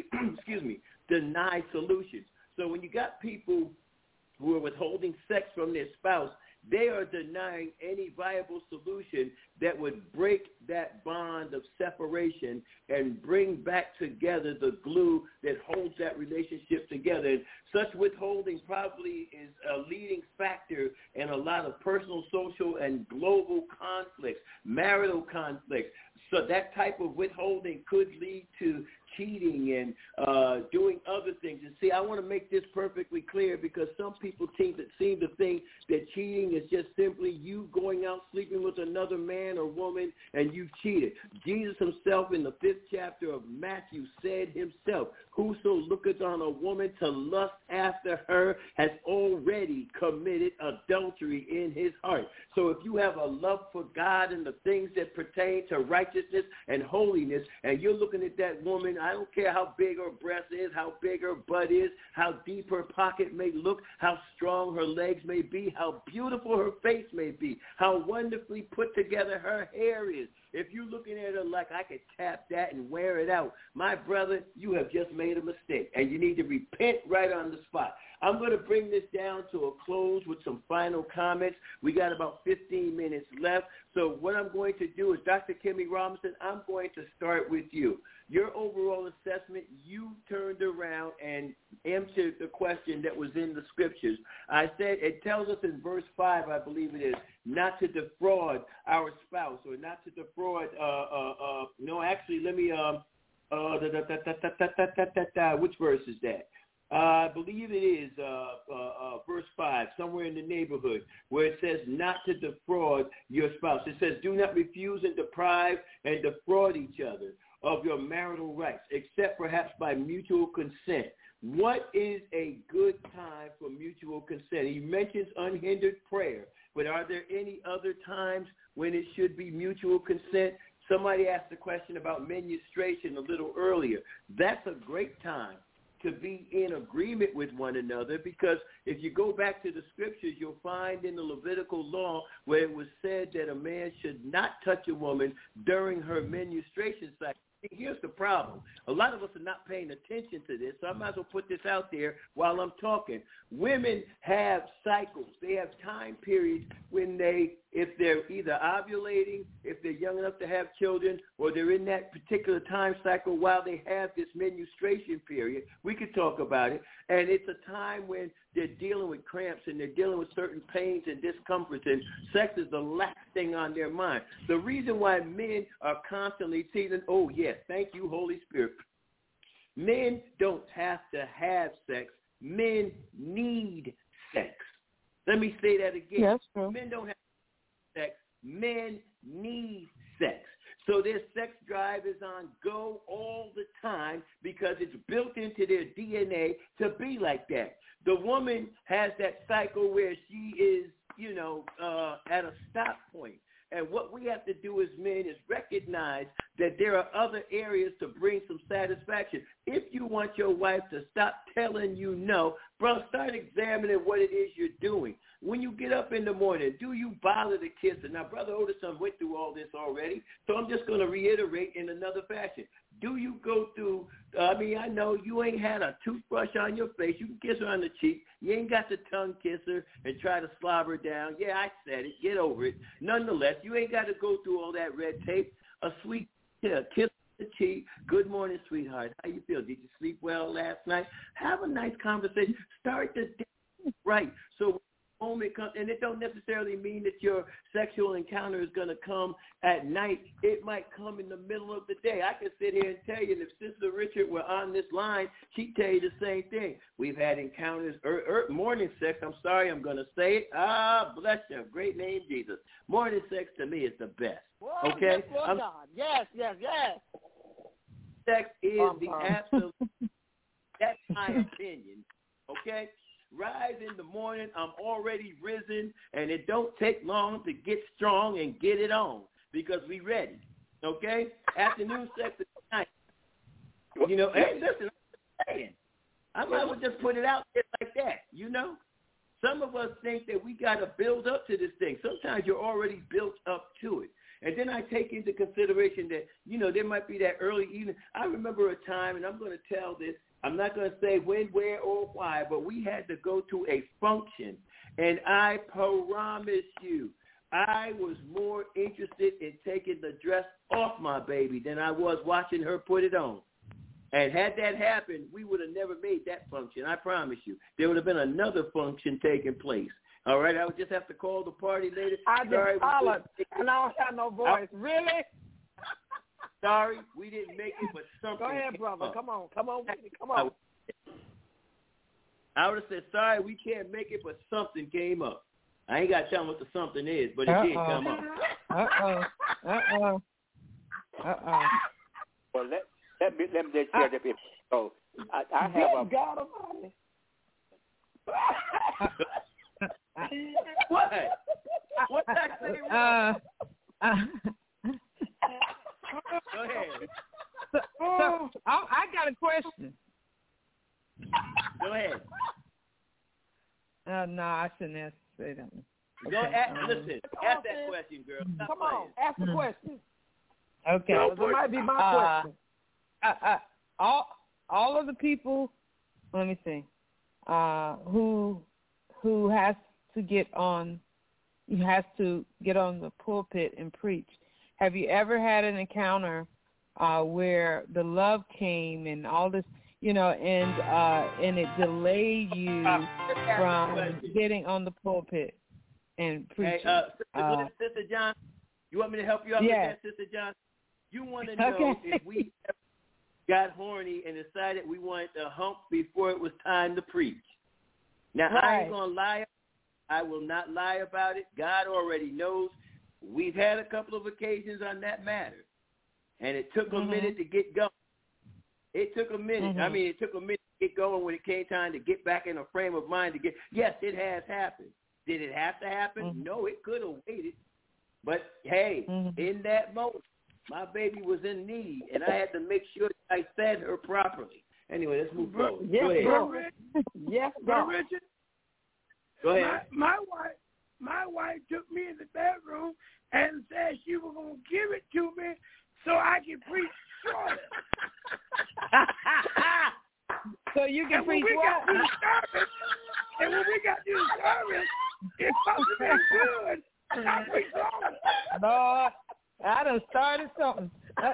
deny solutions. So when you got people who are withholding sex from their spouse, they are denying any viable solution that would break that bond of separation and bring back together the glue that holds that relationship together. And such withholding probably is a leading factor in a lot of personal, social, and global conflicts, marital conflicts. So that type of withholding could lead to cheating and doing other things. And see, I want to make this perfectly clear because some people seem to think that cheating is just simply you going out sleeping with another man or woman and you cheated. Jesus himself in the 5th chapter of Matthew said himself, whoso looketh on a woman to lust after her has already committed adultery in his heart. So if you have a love for God and the things that pertain to righteousness and holiness, and you're looking at that woman, I don't care how big her breast is, how big her butt is, how deep her pocket may look, how strong her legs may be, how beautiful her face may be, how wonderfully put together her hair is. If you're looking at her like I could tap that and wear it out, my brother, you have just made a mistake, and you need to repent right on the spot. I'm going to bring this down to a close with some final comments. We got about 15 minutes left. So what I'm going to do is, Dr. Kimmy Robinson, I'm going to start with you. Your overall assessment, you turned around and answered the question that was in the scriptures. I said it tells us in verse 5, I believe it is, not to defraud our spouse or not to defraud, which verse is that? I believe it is verse 5, somewhere in the neighborhood, where it says not to defraud your spouse. It says, do not refuse and deprive and defraud each other of your marital rights, except perhaps by mutual consent. What is a good time for mutual consent? He mentions unhindered prayer, but are there any other times when it should be mutual consent? Somebody asked a question about menstruation a little earlier. That's a great time to be in agreement with one another, because if you go back to the scriptures, you'll find in the Levitical law where it was said that a man should not touch a woman during her menstruation cycle. Here's the problem. A lot of us are not paying attention to this, so I might as well put this out there while I'm talking. Women have cycles. They have time periods when if they're either ovulating, if they're young enough to have children, or they're in that particular time cycle while they have this menstruation period. We could talk about it. And it's a time when they're dealing with cramps and they're dealing with certain pains and discomforts, and sex is the last thing on their mind. The reason why men are constantly teasing, oh, yes, thank you, Holy Spirit. Men don't have to have sex. Men need sex. Let me say that again. Yes, men don't have sex. Men need sex. So their sex drive is on go all the time because it's built into their DNA to be like that. The woman has that cycle where she is, at a stop point. And what we have to do as men is recognize that there are other areas to bring some satisfaction. If you want your wife to stop telling you no, bro, start examining what it is you're doing. When you get up in the morning, do you bother to kiss her? Now, Brother Oderson went through all this already, so I'm just going to reiterate in another fashion. Do you go through, I know you ain't had a toothbrush on your face. You can kiss her on the cheek. You ain't got to tongue kiss her and try to slob her down. Yeah, I said it. Get over it. Nonetheless, you ain't got to go through all that red tape. A sweet kiss on the cheek. Good morning, sweetheart. How you feel? Did you sleep well last night? Have a nice conversation. Start the day right. So moment comes, and it don't necessarily mean that your sexual encounter is going to come at night. It might come in the middle of the day. I can sit here and tell you, if Sister Richard were on this line, she'd tell you the same thing. We've had encounters, morning sex. I'm sorry, I'm going to say it. Bless you. Great name, Jesus. Morning sex to me is the best. Whoa, okay? Yes. Sex is the absolute. That's my opinion. Okay? rise in the morning, I'm already risen, and it don't take long to get strong and get it on because we ready. Okay? Afternoon sex at night. You know, hey, listen, I might as well just put it out there like that, you know? Some of us think that we got to build up to this thing. Sometimes you're already built up to it. And then I take into consideration that, you know, there might be that early evening. I remember a time, and I'm going to tell this, I'm not going to say when, where, or why, but we had to go to a function. And I promise you, I was more interested in taking the dress off my baby than I was watching her put it on. And had that happened, we would have never made that function. I promise you. There would have been another function taking place. All right, I would just have to call the party later. I just hollered, and I don't have no voice. Really? Sorry, we didn't make it, but something. Go ahead, brother. Up. Come on. Come on. I would have said, sorry, we can't make it, but something came up. I ain't got to tell them what the something is, but it did come up. Well, let me just share the people. So I have a God Almighty. What? What's that? Go ahead. So I got a question. Go ahead. No, I shouldn't say that. Go listen. Ask that question, girl. Come on, ask the question. Okay. That might be my question. All of the people, let me see, who has to get on the pulpit and preach. Have you ever had an encounter where the love came and all this, you know, and it delayed you from getting on the pulpit and preaching? Hey, Sister John, you want me to help you out with that, Sister John? You want to know if we got horny and decided we wanted to hump before it was time to preach. Now, I ain't going to lie. I will not lie about it. God already knows. We've had a couple of occasions on that matter, and it took a minute to get going. It took a minute. I mean, it took a minute to get going when it came time to get back in a frame of mind to get. Yes, it has happened. Did it have to happen? No, it could have waited. But, hey, in that moment, my baby was in need, and I had to make sure I fed her properly. Anyway, let's move forward. Yes, go ahead. Yes, Richard. Go ahead. My wife took me in the bedroom and said she was going to give it to me so I can preach short. So you can preach what? And when we got to the service, it's supposed to be good. I preach long. Lord, I done started something.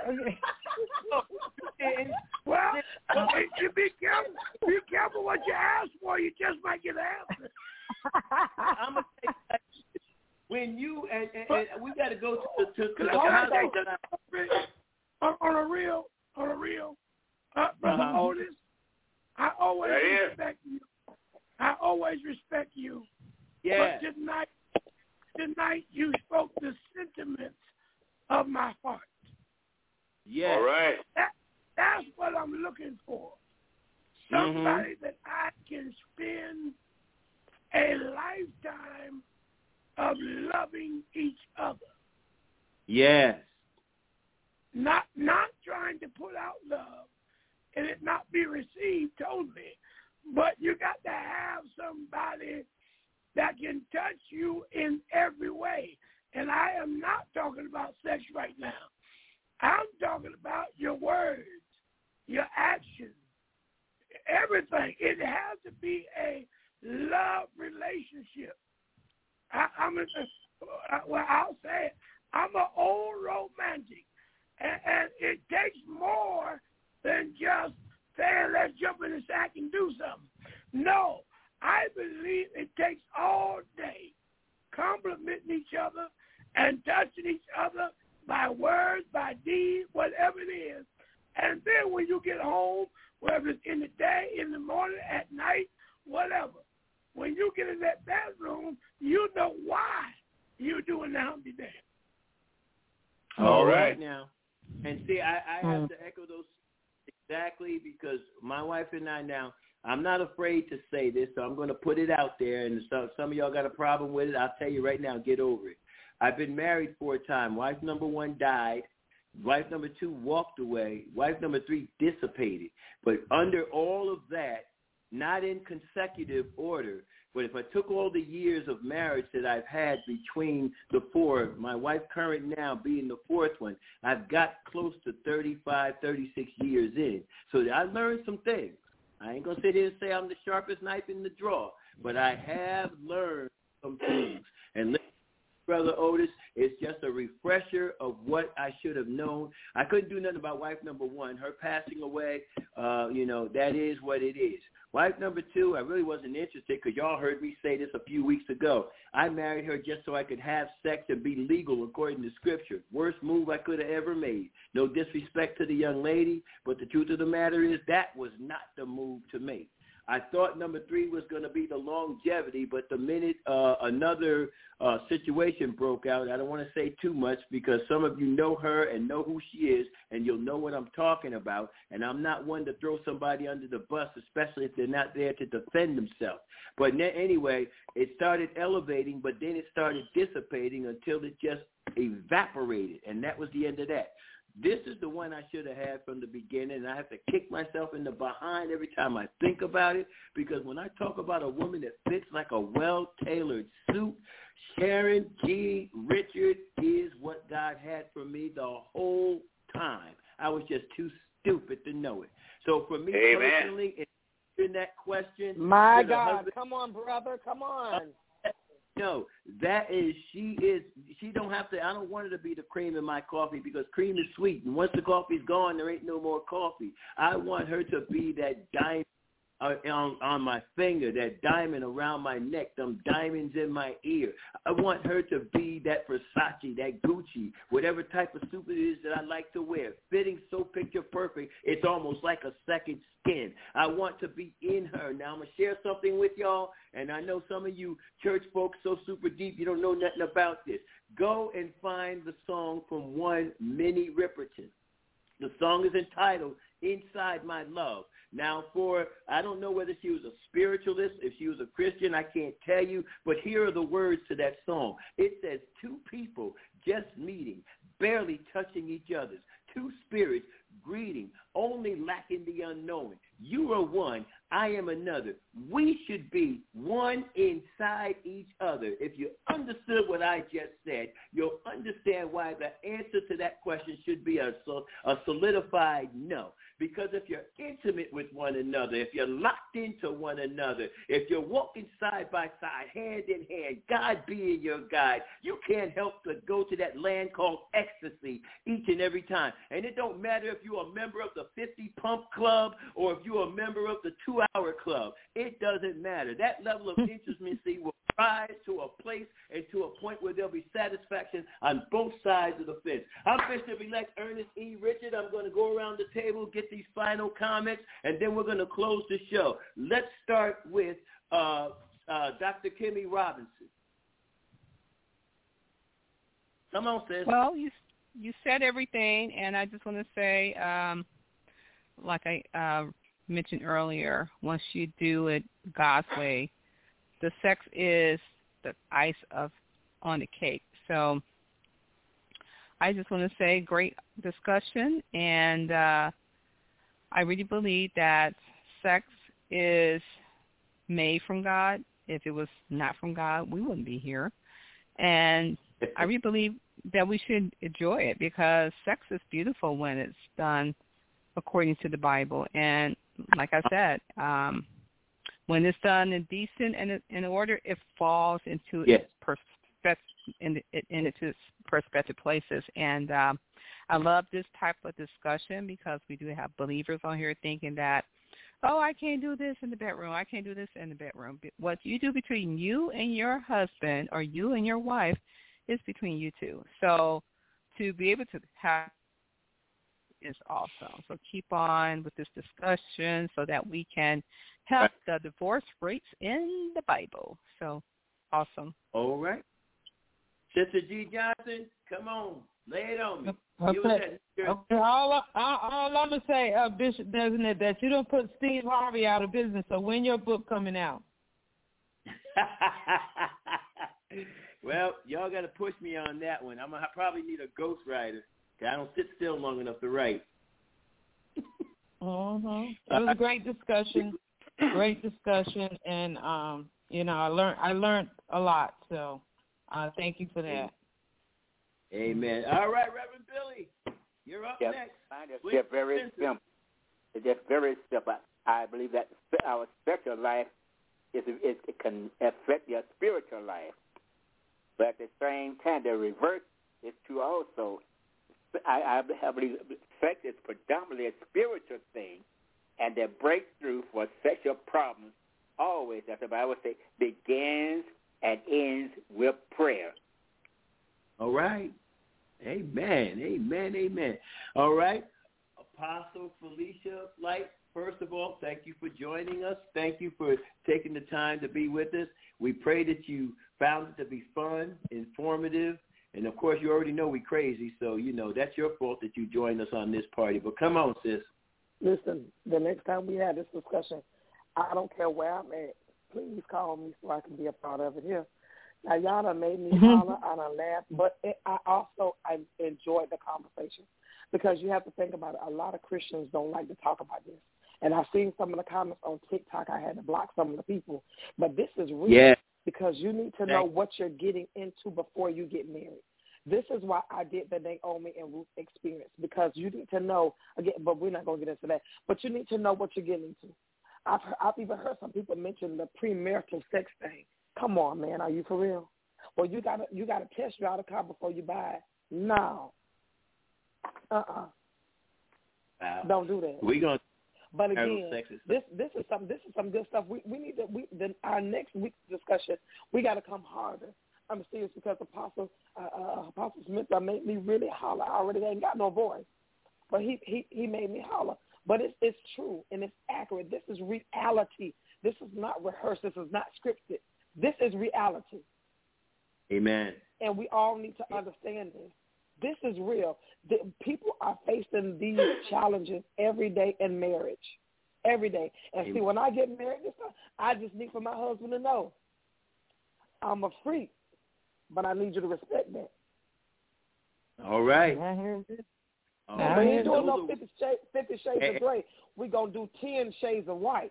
Well, you be careful. Be careful what you ask for. You just might get an answer. I'm gonna say that when you and we got to go to the context on a real, Brother Otis, I always respect you. I always respect you. Yeah. But tonight you spoke the sentiments of my heart. Yeah. All right. That's what I'm looking for. Somebody that I can spend a lifetime of loving each other. Yes. Not trying to put out love and it not be received totally, but you got to have somebody that can touch you in every way. And I am not talking about sex right now. I'm talking about your words, your actions, everything. It has to be a love relationship. I'll say it. I'm an old romantic, and it takes more than just saying, let's jump in the sack and do something. No, I believe it takes all day complimenting each other and touching each other by words, by deeds, whatever it is. And then when you get home, whether it's in the day, in the morning, at night, whatever, when you get in that bedroom, you know why you're doing the Humpty Dance. All right now. And see, I have to echo those exactly because my wife and I now, I'm not afraid to say this, so I'm going to put it out there, and some of y'all got a problem with it. I'll tell you right now, get over it. I've been married 4 times. Wife number 1 died. Wife number 2 walked away. Wife number 3 dissipated. But under all of that, not in consecutive order, but if I took all the years of marriage that I've had between the 4, my wife current now being the 4th one, I've got close to 35, 36 years in. So I learned some things. I ain't going to sit here and say I'm the sharpest knife in the drawer, but I have learned some things. And Brother Otis, it's just a refresher of what I should have known. I couldn't do nothing about wife number 1. Her passing away, that is what it is. Wife number 2, I really wasn't interested because y'all heard me say this a few weeks ago. I married her just so I could have sex and be legal according to Scripture. Worst move I could have ever made. No disrespect to the young lady, but the truth of the matter is that was not the move to make. I thought number 3 was going to be the longevity, but the minute another situation broke out, I don't want to say too much because some of you know her and know who she is, and you'll know what I'm talking about, and I'm not one to throw somebody under the bus, especially if they're not there to defend themselves. But anyway, it started elevating, but then it started dissipating until it just evaporated, and that was the end of that. This is the one I should have had from the beginning, and I have to kick myself in the behind every time I think about it, because when I talk about a woman that fits like a well-tailored suit, Sharon G. Richard is what God had for me the whole time. I was just too stupid to know it. So for me personally, in that question, my God, come on, brother, come on. No, she don't have to, I don't want her to be the cream in my coffee because cream is sweet. And once the coffee's gone, there ain't no more coffee. I want her to be that diamond on my finger, that diamond around my neck, them diamonds in my ear. I want her to be that Versace, that Gucci, whatever type of suit it is that I like to wear. Fitting so picture perfect, it's almost like a second skin. I want to be in her. Now, I'm going to share something with y'all, and I know some of you church folks so super deep, you don't know nothing about this. Go and find the song from one Minnie Riperton. The song is entitled Inside My Love. Now, I don't know whether she was a spiritualist, if she was a Christian, I can't tell you, but here are the words to that song. It says, 2 people just meeting, barely touching each other, 2 spirits greeting, only lacking the unknown. You are one, I am another. We should be one inside each other. If you understood what I just said, you'll understand why the answer to that question should be a solidified no. Because if you're intimate with one another, if you're locked into one another, if you're walking side by side, hand in hand, God being your guide, you can't help but go to that land called ecstasy each and every time. And it don't matter if you're a member of the 50 Pump Club or if you're a member of the 2-Hour Club. It doesn't matter. That level of intimacy will rise to a place and to a point where there'll be satisfaction on both sides of the fence. I'm Bishop-elect Ernest E. Richard. I'm going to go around the table, get these final comments, and then we're going to close the show. Let's start with Dr. Kimmy Robinson. Come on, sis. Well, you said everything, and I just want to say, like I mentioned earlier, once you do it God's way, the sex is the ice on the cake. So I just want to say great discussion, and I really believe that sex is made from God. If it was not from God, we wouldn't be here. And I really believe that we should enjoy it because sex is beautiful when it's done according to the Bible. And like I said, when it's done in decent and in order, it falls into its perspective places. And I love this type of discussion because we do have believers on here thinking that, oh, I can't do this in the bedroom. I can't do this in the bedroom. What you do between you and your husband or you and your wife is between you two. So to be able to have is awesome. So keep on with this discussion so that we can help the divorce rates in the Bible. So awesome. All right. Sister G. Johnson, come on. Lay it on me. Okay. All I'm going to say, Bishop Designate, that you don't put Steve Harvey out of business, so when your book coming out? Well, y'all got to push me on that one. I'm going to probably need a ghostwriter, because I don't sit still long enough to write. It was a great discussion, and, I learned a lot, so thank you for that. Amen. All right, Reverend Billy, you're up next. It's just very simple. It's just very simple. I believe that our spiritual life it can affect your spiritual life, but at the same time, the reverse is true also. I believe sex is predominantly a spiritual thing, and the breakthrough for sexual problems always, as the Bible says, begins and ends with prayer. All right. Amen. All right. Apostle Felicia Light, first of all, thank you for joining us. Thank you for taking the time to be with us. We pray that you found it to be fun, informative, and, of course, you already know we crazy, so, that's your fault that you joined us on this party. But come on, sis. Listen, the next time we have this discussion, I don't care where I'm at. Please call me so I can be a part of it here. Now, y'all done made me holler, I done laugh, but I enjoyed the conversation because you have to think about it. A lot of Christians don't like to talk about this. And I've seen some of the comments on TikTok. I had to block some of the people. But this is real because you need to know what you're getting into before you get married. This is why I did the Naomi and Ruth experience, because you need to know, again, but we're not going to get into that, but you need to know what you're getting into. I've even heard some people mention the premarital sex thing. Come on, man, are you for real? Well, you gotta test you out of car before you buy it. No. Wow. Don't do that. We're going to. But again, this is some good stuff. We need to our next week's discussion. We got to come harder. I'm serious because Apostle Smith made me really holler. I already ain't got no voice, but he made me holler. But it's true and it's accurate. This is reality. This is not rehearsed. This is not scripted. This is reality. Amen. And we all need to understand this. This is real. People are facing these challenges every day in marriage. Every day. And see, when I get married this time, I just need for my husband to know I'm a freak, but I need you to respect that. All right. We ain't doing no 50 Shades of Gray. We're going to do 10 Shades of White.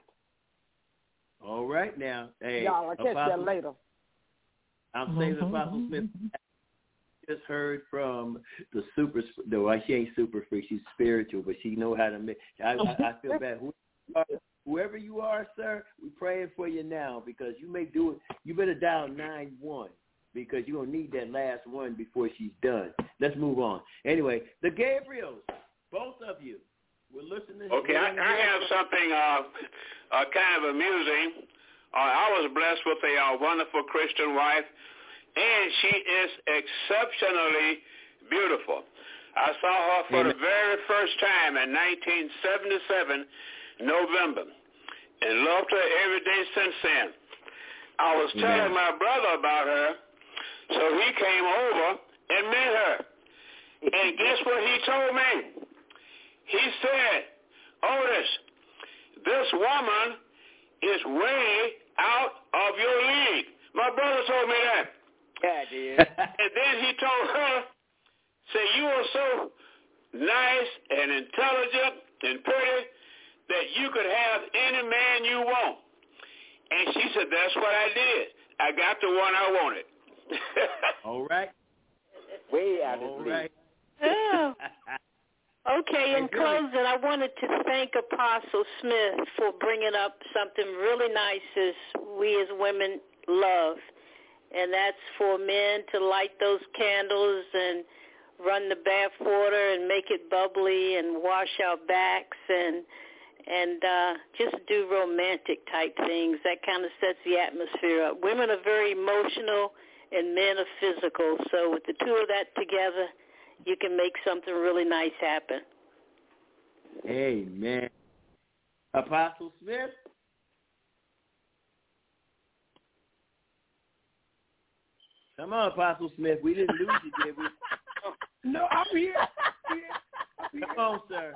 All right now. Hey, y'all, I'll catch that later. I'm saying Apostle Smith just heard from the super, no, she ain't super freak, she's spiritual, but she know how to make, I feel bad. Whoever you are, sir, we're praying for you now because you may do it. You better dial 9-1 because you're going to need that last one before she's done. Let's move on. Anyway, the Gabriels, both of you, we're listening. Okay, I have something kind of amusing. I was blessed with a wonderful Christian wife, and she is exceptionally beautiful. I saw her for the very first time in 1977, November, and loved her every day since then. I was telling my brother about her, so he came over and met her. And guess what he told me? He said, Otis, this woman is way out of your league. My brother told me that. Yeah, dude. And then he told her, say, you are so nice and intelligent and pretty that you could have any man you want. And she said, that's what I did. I got the one I wanted. All right. Way out of league. Oh. Okay, in closing, I wanted to thank Apostle Smith for bringing up something really nice as we as women love, and that's for men to light those candles and run the bath water and make it bubbly and wash our backs and just do romantic type things. That kind of sets the atmosphere up. Women are very emotional and men are physical, so with the two of that together, you can make something really nice happen. Amen. Apostle Smith? Come on, Apostle Smith. We didn't lose you, did we? No, I'm here. Come on, sir.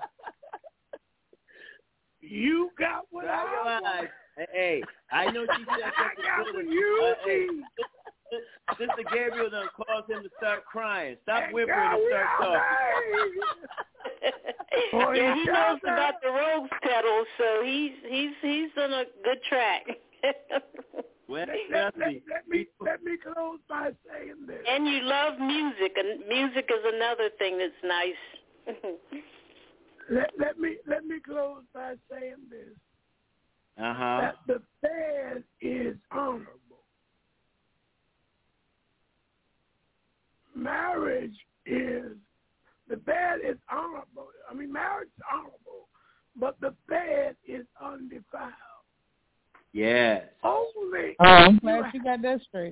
You got what I want. Hey, I know she said that. Sister Gabriel done caused him to start crying. Stop whimpering and start talking. Yeah, he knows about the rose petals, so he's on a good track. Well, let me close by saying this. And you love music, and music is another thing that's nice. let me close by saying this. That the bed is honorable. Marriage is honorable. I mean, marriage is honorable, but the bed is undefiled. Yes. I'm glad you got that straight.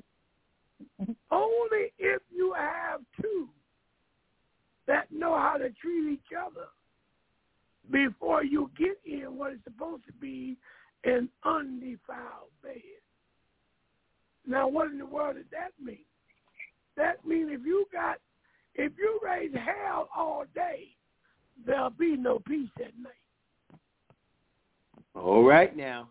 Only if you have two that know how to treat each other before you get in what is supposed to be an undefiled bed. Now, what in the world does that mean? That means if you raise hell all day, there'll be no peace at night. All right now.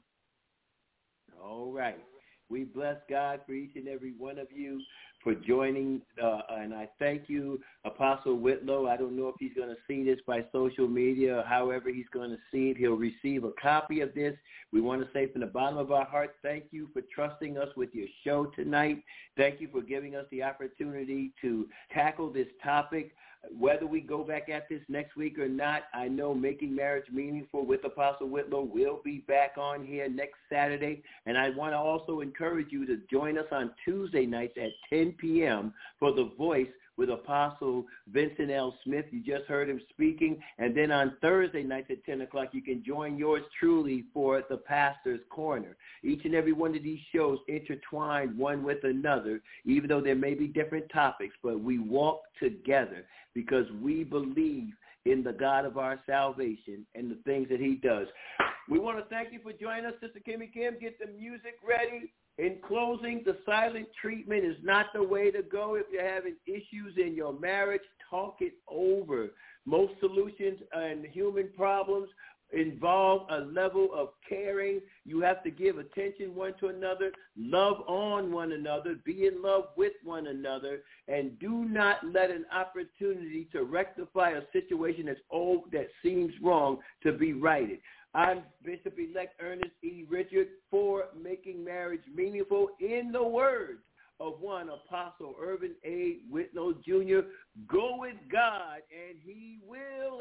All right. We bless God for each and every one of you for joining, and I thank you, Apostle Whitlow. I don't know if he's going to see this by social media or however he's going to see it. He'll receive a copy of this. We want to say from the bottom of our heart, thank you for trusting us with your show tonight. Thank you for giving us the opportunity to tackle this topic. Whether we go back at this next week or not, I know Making Marriage Meaningful with Apostle Whitlow will be back on here next Saturday. And I want to also encourage you to join us on Tuesday nights at 10 p.m. for The Voice with Apostle Vincent L. Smith. You just heard him speaking. And then on Thursday nights at 10 o'clock, you can join yours truly for The Pastor's Corner. Each and every one of these shows intertwined one with another, even though there may be different topics, but we walk together because we believe in the God of our salvation and the things that he does. We want to thank you for joining us, Sister Kimmy Kim. Get the music ready. In closing, the silent treatment is not the way to go. If you're having issues in your marriage, talk it over. Most solutions and human problems involve a level of caring. You have to give attention one to another, love on one another, be in love with one another, and do not let an opportunity to rectify a situation that seems wrong to be righted. I'm Bishop-elect Ernest E. Richard for Making Marriage Meaningful in the words of one Apostle Irvin A. Whitlow, Jr. Go with God, and he will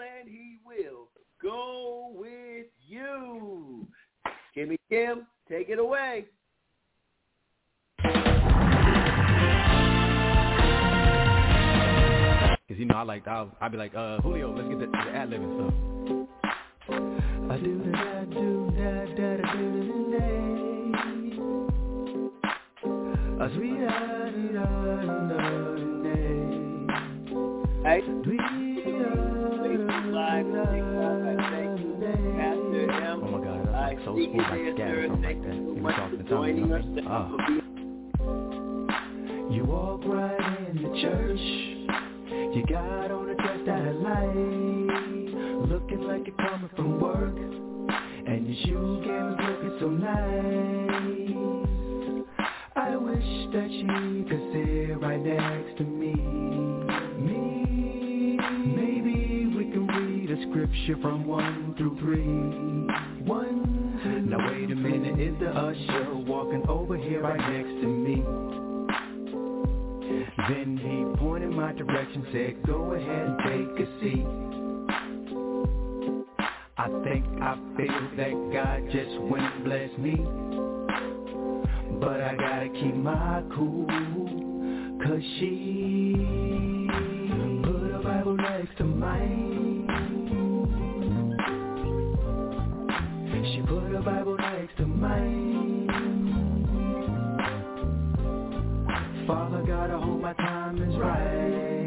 go with you. Kimmy Kim, take it away. Because, you know, I'll be like, Julio, let's get the ad-lib and stuff. I do that, do that, as we had it on the day. Hey, live, thank you, Pastor M. Oh my God, that's like so smooth, like scatter, something like that. You much for joining us. You walk right in the church. You got on a dress that I like, looking like you're coming from work, and your shoe game is looking so nice. I wish that you could sit right next to me. Maybe we can read a scripture from 1 through 3. 1. Now wait a minute, is the usher walking over here right next to me? Then he pointed my direction, said, go ahead and take a seat. I think I feel that God just went and blessed me, but I gotta keep my cool, 'cause she put a Bible next to mine. She put a Bible next to mine. Father God, I hope my time is right.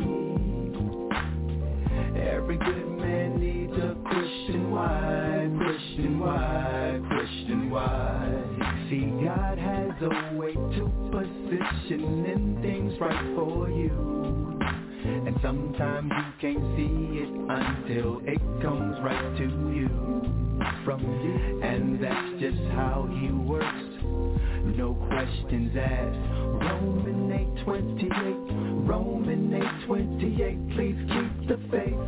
Every good man needs a Christian wife, Christian wife, Christian wife. See, God has a way to position in things right for you. And sometimes you can't see it until it comes right to you, from you. And that's just how he works, no questions asked. Romans 8:28, please keep the faith.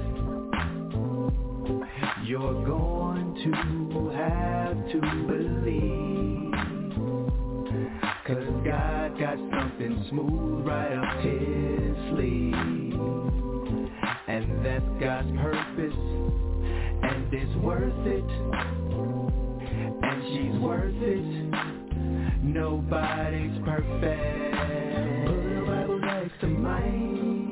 You're going to have to believe, 'cause God got something smooth right up his sleeve. And that's God's purpose, and it's worth it, and she's worth it. Nobody's perfect. Put the Bible next to mine.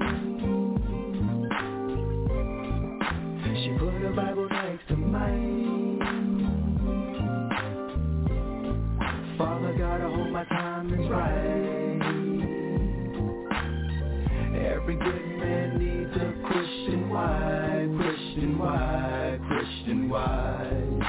She put the Bible next to mine. Father God, I hope my time is right. Every good man needs a Christian wife, Christian wife, Christian wife.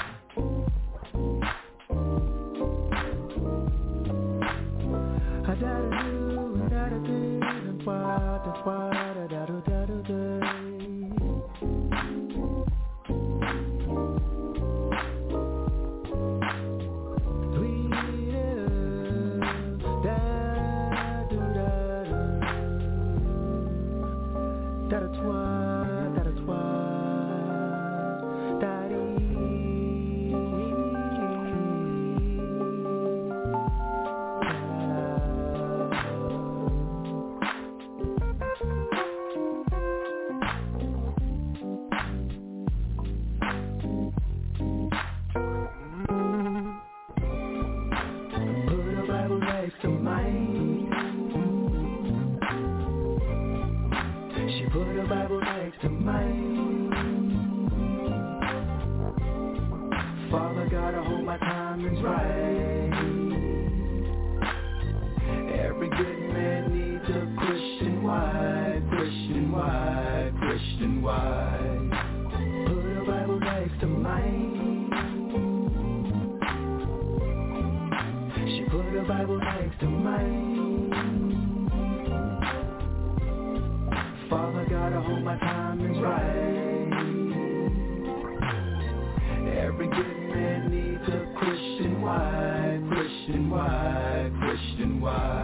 Christian wife, Christian wife.